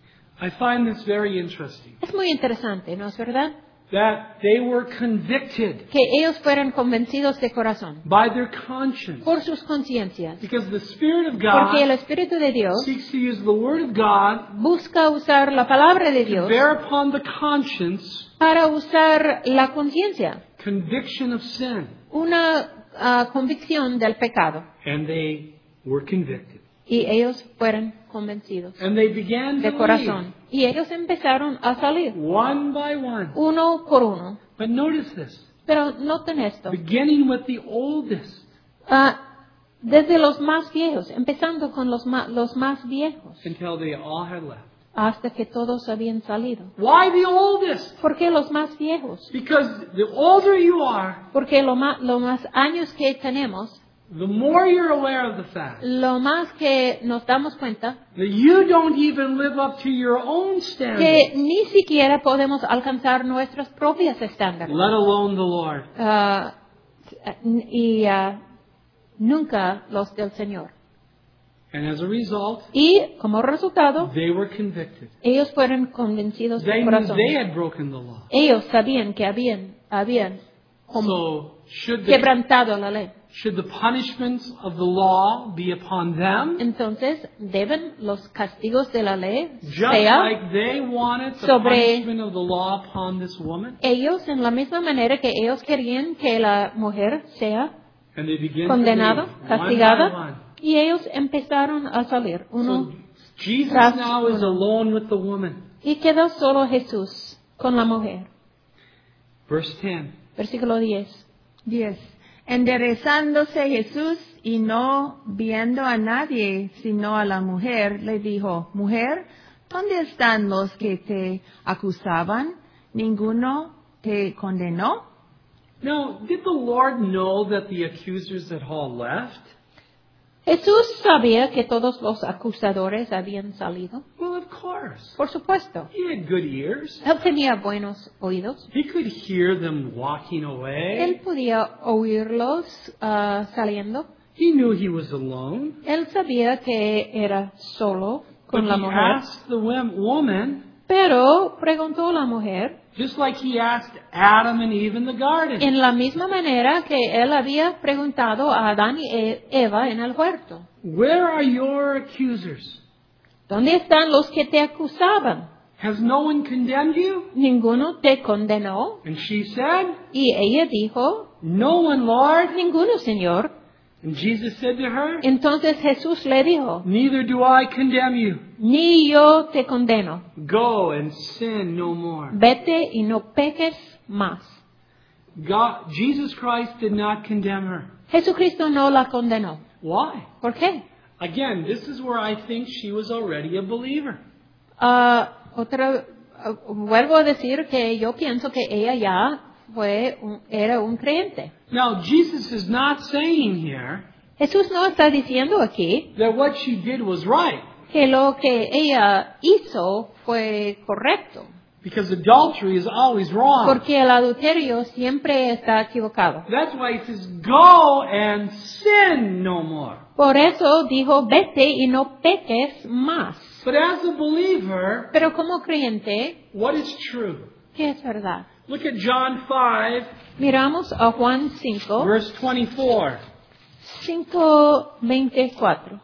I find this very interesting. Es muy interesante, ¿no es verdad? That they were convicted Que ellos fueran convencidos de corazón by their conscience. por sus conciencias. Because the Spirit of Porque el God Espíritu de Dios seeks to use the Word of God busca usar la palabra de to Dios bear upon the conscience para usar la conciencia, conviction of sin. una ah, convicción del pecado. And they were convicted. Y ellos fueron convencidos And they began to de leave, corazón. Y ellos empezaron a salir, one by one. uno por uno. But notice this. Pero noten esto. Beginning with the oldest Ah, desde los más viejos, empezando con los más, los más viejos, until they all had left. hasta que todos habían salido. Why the oldest? ¿Por qué los más viejos? Because the older you are, Porque lo más, lo más años que tenemos, the more you're aware of the fact lo más que nos damos cuenta that you don't even live up to your own standards, que ni siquiera podemos alcanzar nuestros propios estándares. let alone the Lord. Ah, y ah, nunca los del Señor. And as a result, Y como resultado, they were convicted. ellos fueron convencidos They de knew corazón. they had broken the law. Ellos sabían que habían, habían como So should the, quebrantado la ley. should the punishments of the law be upon them, Entonces, deben los castigos de la ley just sea like they wanted the sobre- punishment of the law upon this woman? ellos en la misma manera que ellos querían que la mujer sea And they begin condenada, to leave, one by castigada, one. y ellos empezaron a salir uno So Jesus tras now is uno. alone with the woman. Y quedó solo Jesús con la mujer. Verse ten. Versículo diez. diez. Enderezándose Jesús y no viendo a nadie sino a la mujer, le dijo, mujer, ¿dónde están los que te acusaban? ¿Ninguno te condenó? Now, did the Lord know that the accusers had all left? Jesús sabía que todos los acusadores habían salido. Well, of course. Por supuesto. He had good ears. Él tenía buenos oídos. He could hear them walking away. Él podía oírlos ah, saliendo. He knew he was alone. Él sabía que era solo con But la he mujer. asked the wom- woman, Pero preguntó a la mujer, just like he asked Adam and Eve in the garden. en la misma manera que él había preguntado a Adán y E- Eva en el huerto. Where are your accusers? ¿Dónde están los que te acusaban? Has no one condemned you? ¿Ninguno te condenó? And she said, Y ella dijo, no one, Lord. ninguno, Señor. And Jesus said to her, Entonces Jesús le dijo, neither do I condemn you. ni yo te condeno. Go and sin no more. Vete y no peques más. God, Jesus Christ did not condemn her. Jesucristo no la condenó. Why? ¿Por qué? Again, this is where I think she was already a believer. Ah, otra, ah, vuelvo a decir que yo pienso que ella ya fue un- era un creyente. Now, Jesus is not saying here Jesús no está diciendo aquí that what she did was right, que lo que ella hizo fue correcto, because adultery is always wrong. porque el adulterio siempre está equivocado. That's why he says, go and sin no more. Por eso dijo, vete y no peques más. But as a believer, Pero como creyente, what is true? ¿qué es verdad? Look at John five, Miramos a Juan cinco, verse twenty-four. cinco veinticuatro.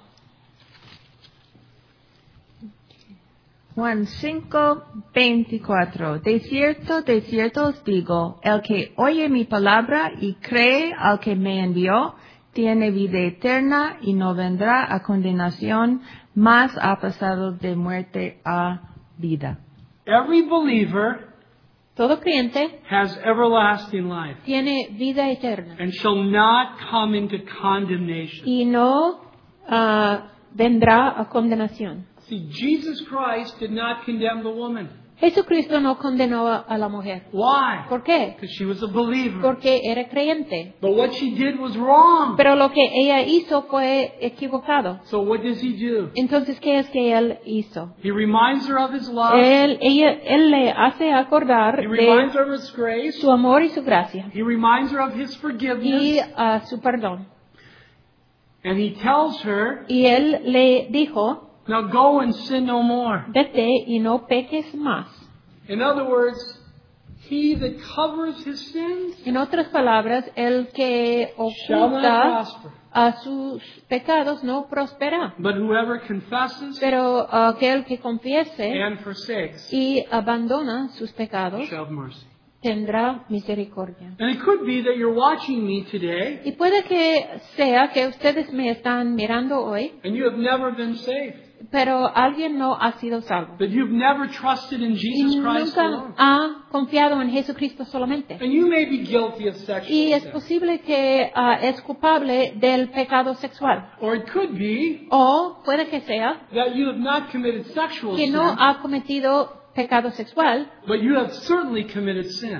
Juan cinco, veinticuatro. De cierto, de cierto os digo, el que oye mi palabra y cree al que me envió, tiene vida eterna y no vendrá a condenación, mas ha pasado de muerte a vida. Every believer Todo creyente has everlasting life tiene vida eterna and shall not come into condemnation. y no ah, vendrá a condenación. See, Jesus Christ did not condemn the woman. Jesucristo no condenó a, a la mujer. Why? ¿Por qué? Because she was a believer. Porque era creyente. But what she did was wrong. Pero lo que ella hizo fue equivocado. So what does he do? Entonces, ¿qué es que él hizo? He reminds her of his love. Él, ella, él le hace acordar He reminds de her of his grace. su amor y su gracia He reminds her of his y forgiveness. ah, su perdón. And he tells her, Y él le dijo, now go and sin no more. vete y no peques más. In other words, he that covers his sins En otras palabras, el que shall not oculta prosper. a sus pecados no prospera. But whoever confesses Pero aquel que confiese and forsakes y abandona sus pecados shall have mercy. tendrá misericordia. And it could be that you're watching me today Y puede que sea que ustedes me están mirando hoy, and you have never been saved. pero alguien no ha sido salvo. That you've never trusted in Y Jesus Christ nunca alone. ha confiado en Jesucristo solamente. And you may be guilty of sexual Y es sin. posible que ah, es culpable del pecado sexual. Or it could be O puede que sea that you have not committed sexual que sin, no ha cometido pecado sexual, but you have certainly committed sin.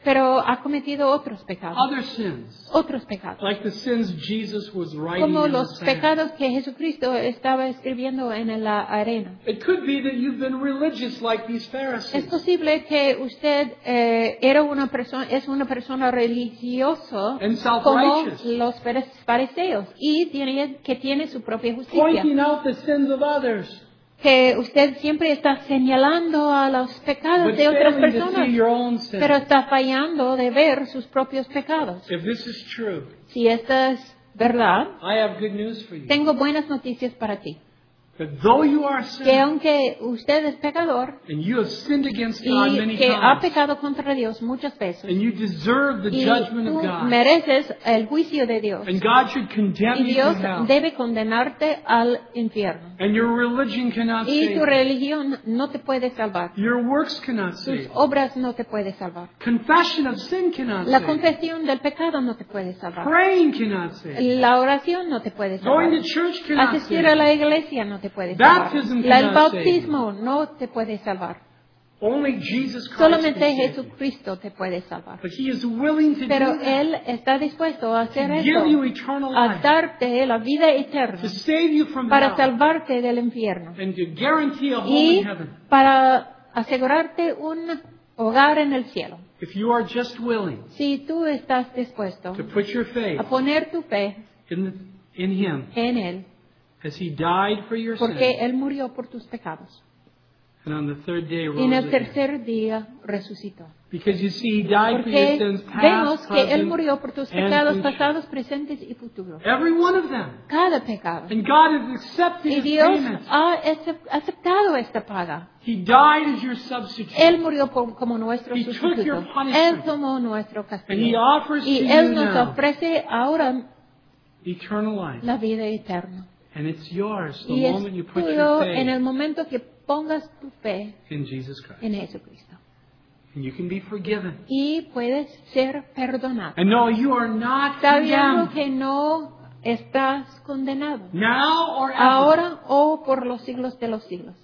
pero ha cometido otros pecados. Other sins. Otros pecados. Like the sins Jesus was writing Como in the los sand. pecados que Jesucristo estaba escribiendo en la arena. It could be that you've been religious like these Es Pharisees. posible que usted eh, era una persona, es una persona religiosa And como self-righteous. los fariseos y tiene, que tiene su propia justicia. Pointing out the sins of others. Que usted siempre está señalando a los pecados But de otras failing to personas, see your own sins. pero está fallando de ver sus propios pecados. If this is true, Si esta es verdad, I have good news for you. tengo buenas noticias para ti. That though you are a Que sinner, aunque usted es pecador and you have sinned against God y many que ha times, pecado contra Dios muchas veces, and you deserve the y judgment of tú God, mereces el juicio de Dios, and God should condemn y you to Dios hell, debe condenarte al infierno, and your religion cannot y save tu you. religión no te puede salvar, Your works cannot tus save you. obras no te pueden salvar, Confession of sin cannot la save you. confesión del pecado no te puede salvar, Praying cannot save you. la oración no te puede salvar, Going to church cannot asistir save a you. la iglesia no te puede salvar, Baptism la- el cannot save bautismo no te puede salvar, Only Jesus Christ solamente can save you. Jesucristo te puede salvar. But He is willing to Pero do that. Él está dispuesto a hacer To give you eso, eternal a life. darte la vida eterna, To save you from para hell. salvarte del infierno And to guarantee a home y in heaven. para asegurarte un hogar en el cielo. If you are just willing Si tú estás dispuesto to put your faith a poner tu fe in, the, in Him en Él, as He died for your porque sins, Él murió por tus pecados and on the third day y rose en el again. tercer día resucitó. Because you see, He died for your Porque sins vemos past, que Él present, murió por tus and pecados future. pasados, presentes y futuros. Every one of them. Cada pecado. And God has accepted Y His Dios payment. ha acep- aceptado esta paga. He died as your substitute. Él murió por- como nuestro He took sustituto. your punishment. Él tomó nuestro And He castigo. offers Y to Él you nos now ofrece ahora eternal life. la vida eterna. And it's yours the Y es moment you put tuyo your en el faith momento que pongas tu fe in Jesus Christ. en Jesucristo. And you can be forgiven. Y puedes ser perdonado. And no, you are not Sabiendo condemned. que no estás condenado. Now or ever. Ahora o por los siglos de los siglos.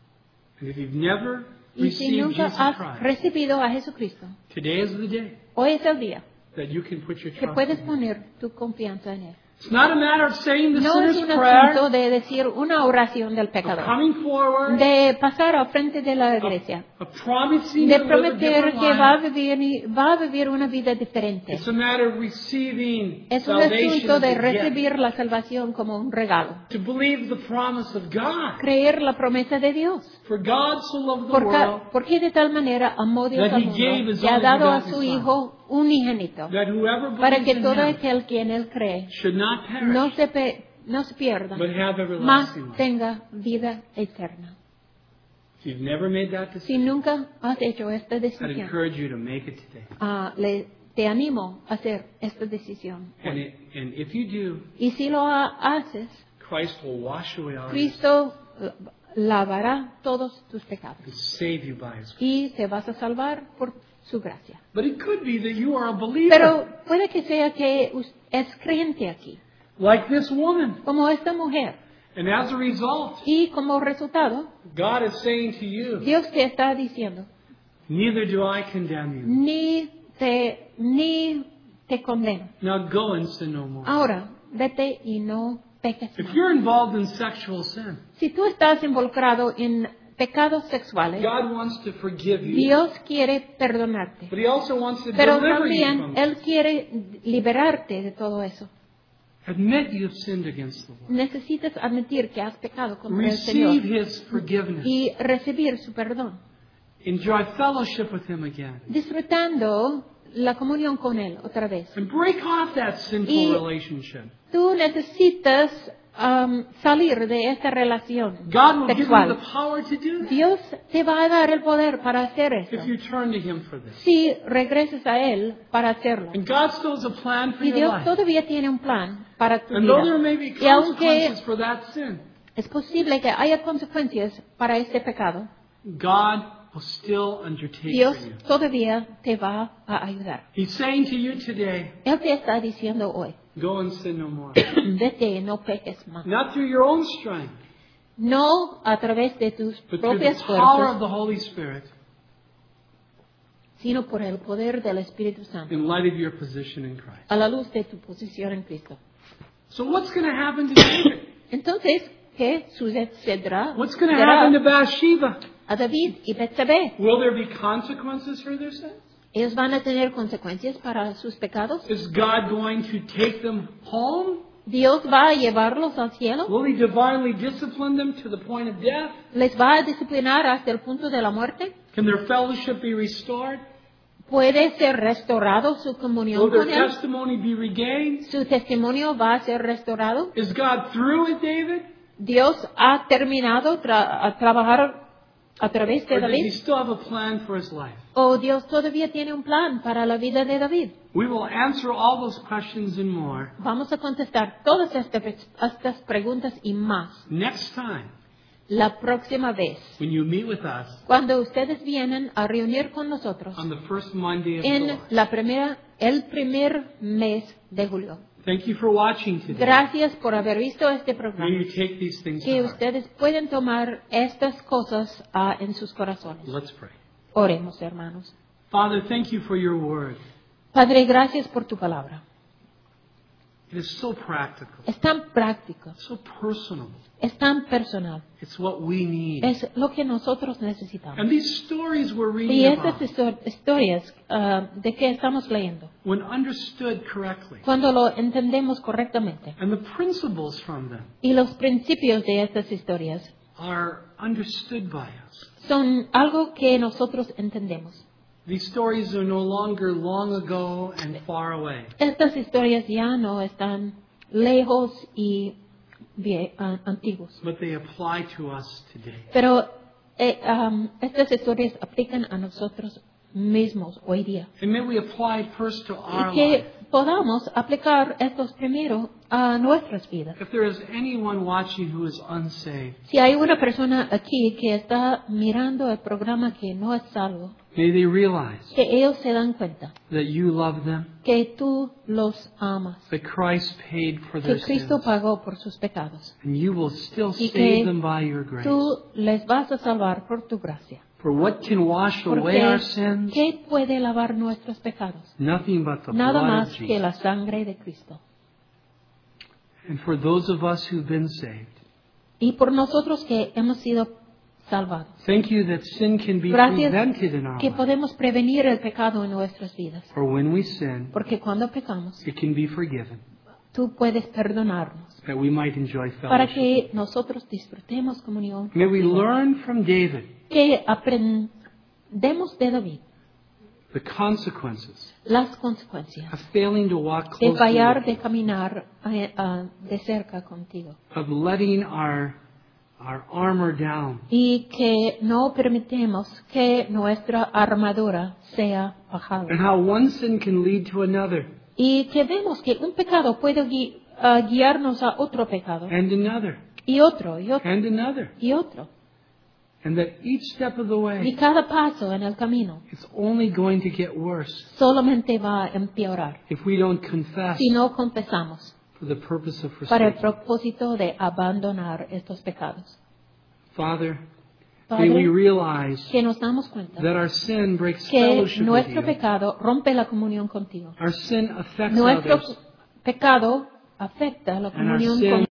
And if you've never Y si received nunca Jesus has Christ, recibido a Jesucristo, today is the day hoy es el día that you can put your que trust puedes in Him. poner tu confianza en Él. It's not a matter of saying the No es sinner's un prayer, asunto de decir una oración del of pecador, coming forward, de pasar al frente de la iglesia, of promising de to live a prometer different que va a life. vivir, y- va a vivir una vida diferente. It's a matter of receiving Es un salvation asunto as de a gift. recibir la salvación como un regalo, To believe the promise of God. creer la promesa de Dios. For God so loved the Por ca- world porque de tal manera amó Dios that al He gave mundo His y ha only dado a begotten su Son, Hijo unigénito, that whoever para believes que in todo Him aquel que en Él cree should not perish, no se, pe- no se pierda, but have mas everlasting life. tenga vida eterna. If you've never made that Si decision, nunca has hecho esta I'd decisión, encourage you to make it today. ah, le- te animo a hacer esta decisión. And, it, and if you do, Y si lo ha- haces, Christ will wash away all your Cristo eh, lavará todos tus pecados and save you by His grace. y te vas a salvar por su gracia. But it could be that you are a believer, Pero puede que sea que us- es creyente aquí, like this woman. como esta mujer. And as a result, Y como resultado, God is saying to you, Dios te está diciendo, neither do I condemn you. ni te, ni te condeno. Now go and sin no more. Ahora, vete y no peques If más. you're involved in sexual sin, Si tú estás involucrado en pecados sexuales, God wants to forgive you. Dios quiere perdonarte. But He also wants to Pero deliver you también from Él this. quiere liberarte de todo eso. Admit you have sinned against the Lord. Necesitas admitir que has pecado contra el Señor Receive His forgiveness. y recibir su perdón, Enjoy fellowship with Him again. disfrutando la comunión con Él otra vez. And break off that sinful Y- relationship. Tú necesitas um, salir de esta relación God will give you sexual. the power to do that Dios te va a dar el poder para hacer eso, if you turn to Him for this. si regresas a Él para hacerlo. And God still has a plan for Y your Dios life. todavía tiene un plan para tu And though there vida. may be Y aunque consequences for that sin, es posible que haya consecuencias para este pecado, God will still undertake Dios for you. todavía te va a ayudar. He's saying to you today, Él te está diciendo hoy, go and sin no more. vete, no peques más. Not through your own strength, No a través de tus but through the propias power of fuerzas, the Holy Spirit. sino por el poder del Espíritu Santo, in light of your position in Christ. a la luz de tu posición en Cristo. So what's going to happen to David? Entonces, ¿qué sucederá What's going to happen to Bathsheba? a David y Betsabé? Will there be consequences for their sins? ¿Ellos van a tener consecuencias para sus pecados? Is God going to take them home? ¿Dios va a llevarlos al cielo? Will He divinely discipline them to the point of death? ¿Les va a disciplinar hasta el punto de la muerte? Can their fellowship be restored? ¿Puede ser restaurado su comunión Will their con Él? testimony be regained? ¿Su testimonio va a ser restaurado? Is God through with David? ¿Dios ha terminado tra- a trabajar a través de Or does He David? still have a plan for his life? ¿O Dios todavía tiene un plan para la vida de David? We will answer all those questions and more Vamos a contestar todas este- estas preguntas y más next time la próxima vez, when you meet with us cuando ustedes vienen a reunir con nosotros on the first Monday of en July. la primera, el primer mes de julio. Thank you for watching today. Gracias por haber visto este May programa. you take these things to Que heart. ustedes pueden tomar estas cosas ah, en sus corazones. Let's pray. Oremos, hermanos. Father, thank you for your word. Padre, gracias por tu palabra. It is so practical, Es tan práctico, so personal. es tan personal. It's what we need. Es lo que nosotros necesitamos. And these stories we're Y reading estas about, histo- historias ah, de que estamos leyendo, when understood correctly, cuando lo entendemos correctamente, and the principles from them y los principios de estas historias are understood by us. son algo que nosotros entendemos. These stories are no longer long ago and far away. Estas historias ya no están lejos y vie- ah, antiguos. But they apply to us today. Pero eh, um, estas historias aplican a nosotros mismos hoy día. And may we apply it first to our Y que life. podamos aplicar estos primero a nuestras vidas. If there is anyone watching who is unsaved, Si hay una persona aquí que está mirando el programa que no es salvo, may they realize que ellos se dan cuenta that you love them, que tú los amas, that Christ paid for their que Cristo sins, pagó por sus pecados, and you will still y save que them by your grace. tú les vas a salvar por tu gracia. For what can wash away our Porque sins? ¿qué puede lavar nuestros pecados? Nothing but the Nada blood más of que Jesus. la sangre de Cristo. And for those of us who've been saved, Y por nosotros que hemos sido salvados, thank you that sin can be gracias prevented in our que lives. podemos prevenir el pecado en nuestras vidas. For when we sin, Porque cuando pecamos, it can be forgiven, tú puedes perdonarnos that we might enjoy para fellowship. que nosotros disfrutemos comunión. May we contigo. learn from David Que aprendemos de David the consequences las consecuencias of failing to walk de closely fallar, with de you, caminar eh, ah, de cerca contigo. of letting our our armor down, Y que no permitemos que nuestra armadura sea bajada. and how one sin can lead to another, Y que vemos que un pecado puede gui- ah, guiarnos a otro pecado. and another, Y otro, y otro, and another, y otro. and that each step of the Y way cada paso en el camino is only going to get worse solamente va a empeorar if we don't confess si no confesamos for the purpose of para el forsaking. propósito de abandonar estos pecados. Father, may we Padre, realize que nos damos cuenta that our sin breaks que fellowship with nuestro you. pecado rompe la comunión contigo. Our sin affects Nuestro others, pecado afecta la and our comunión sin con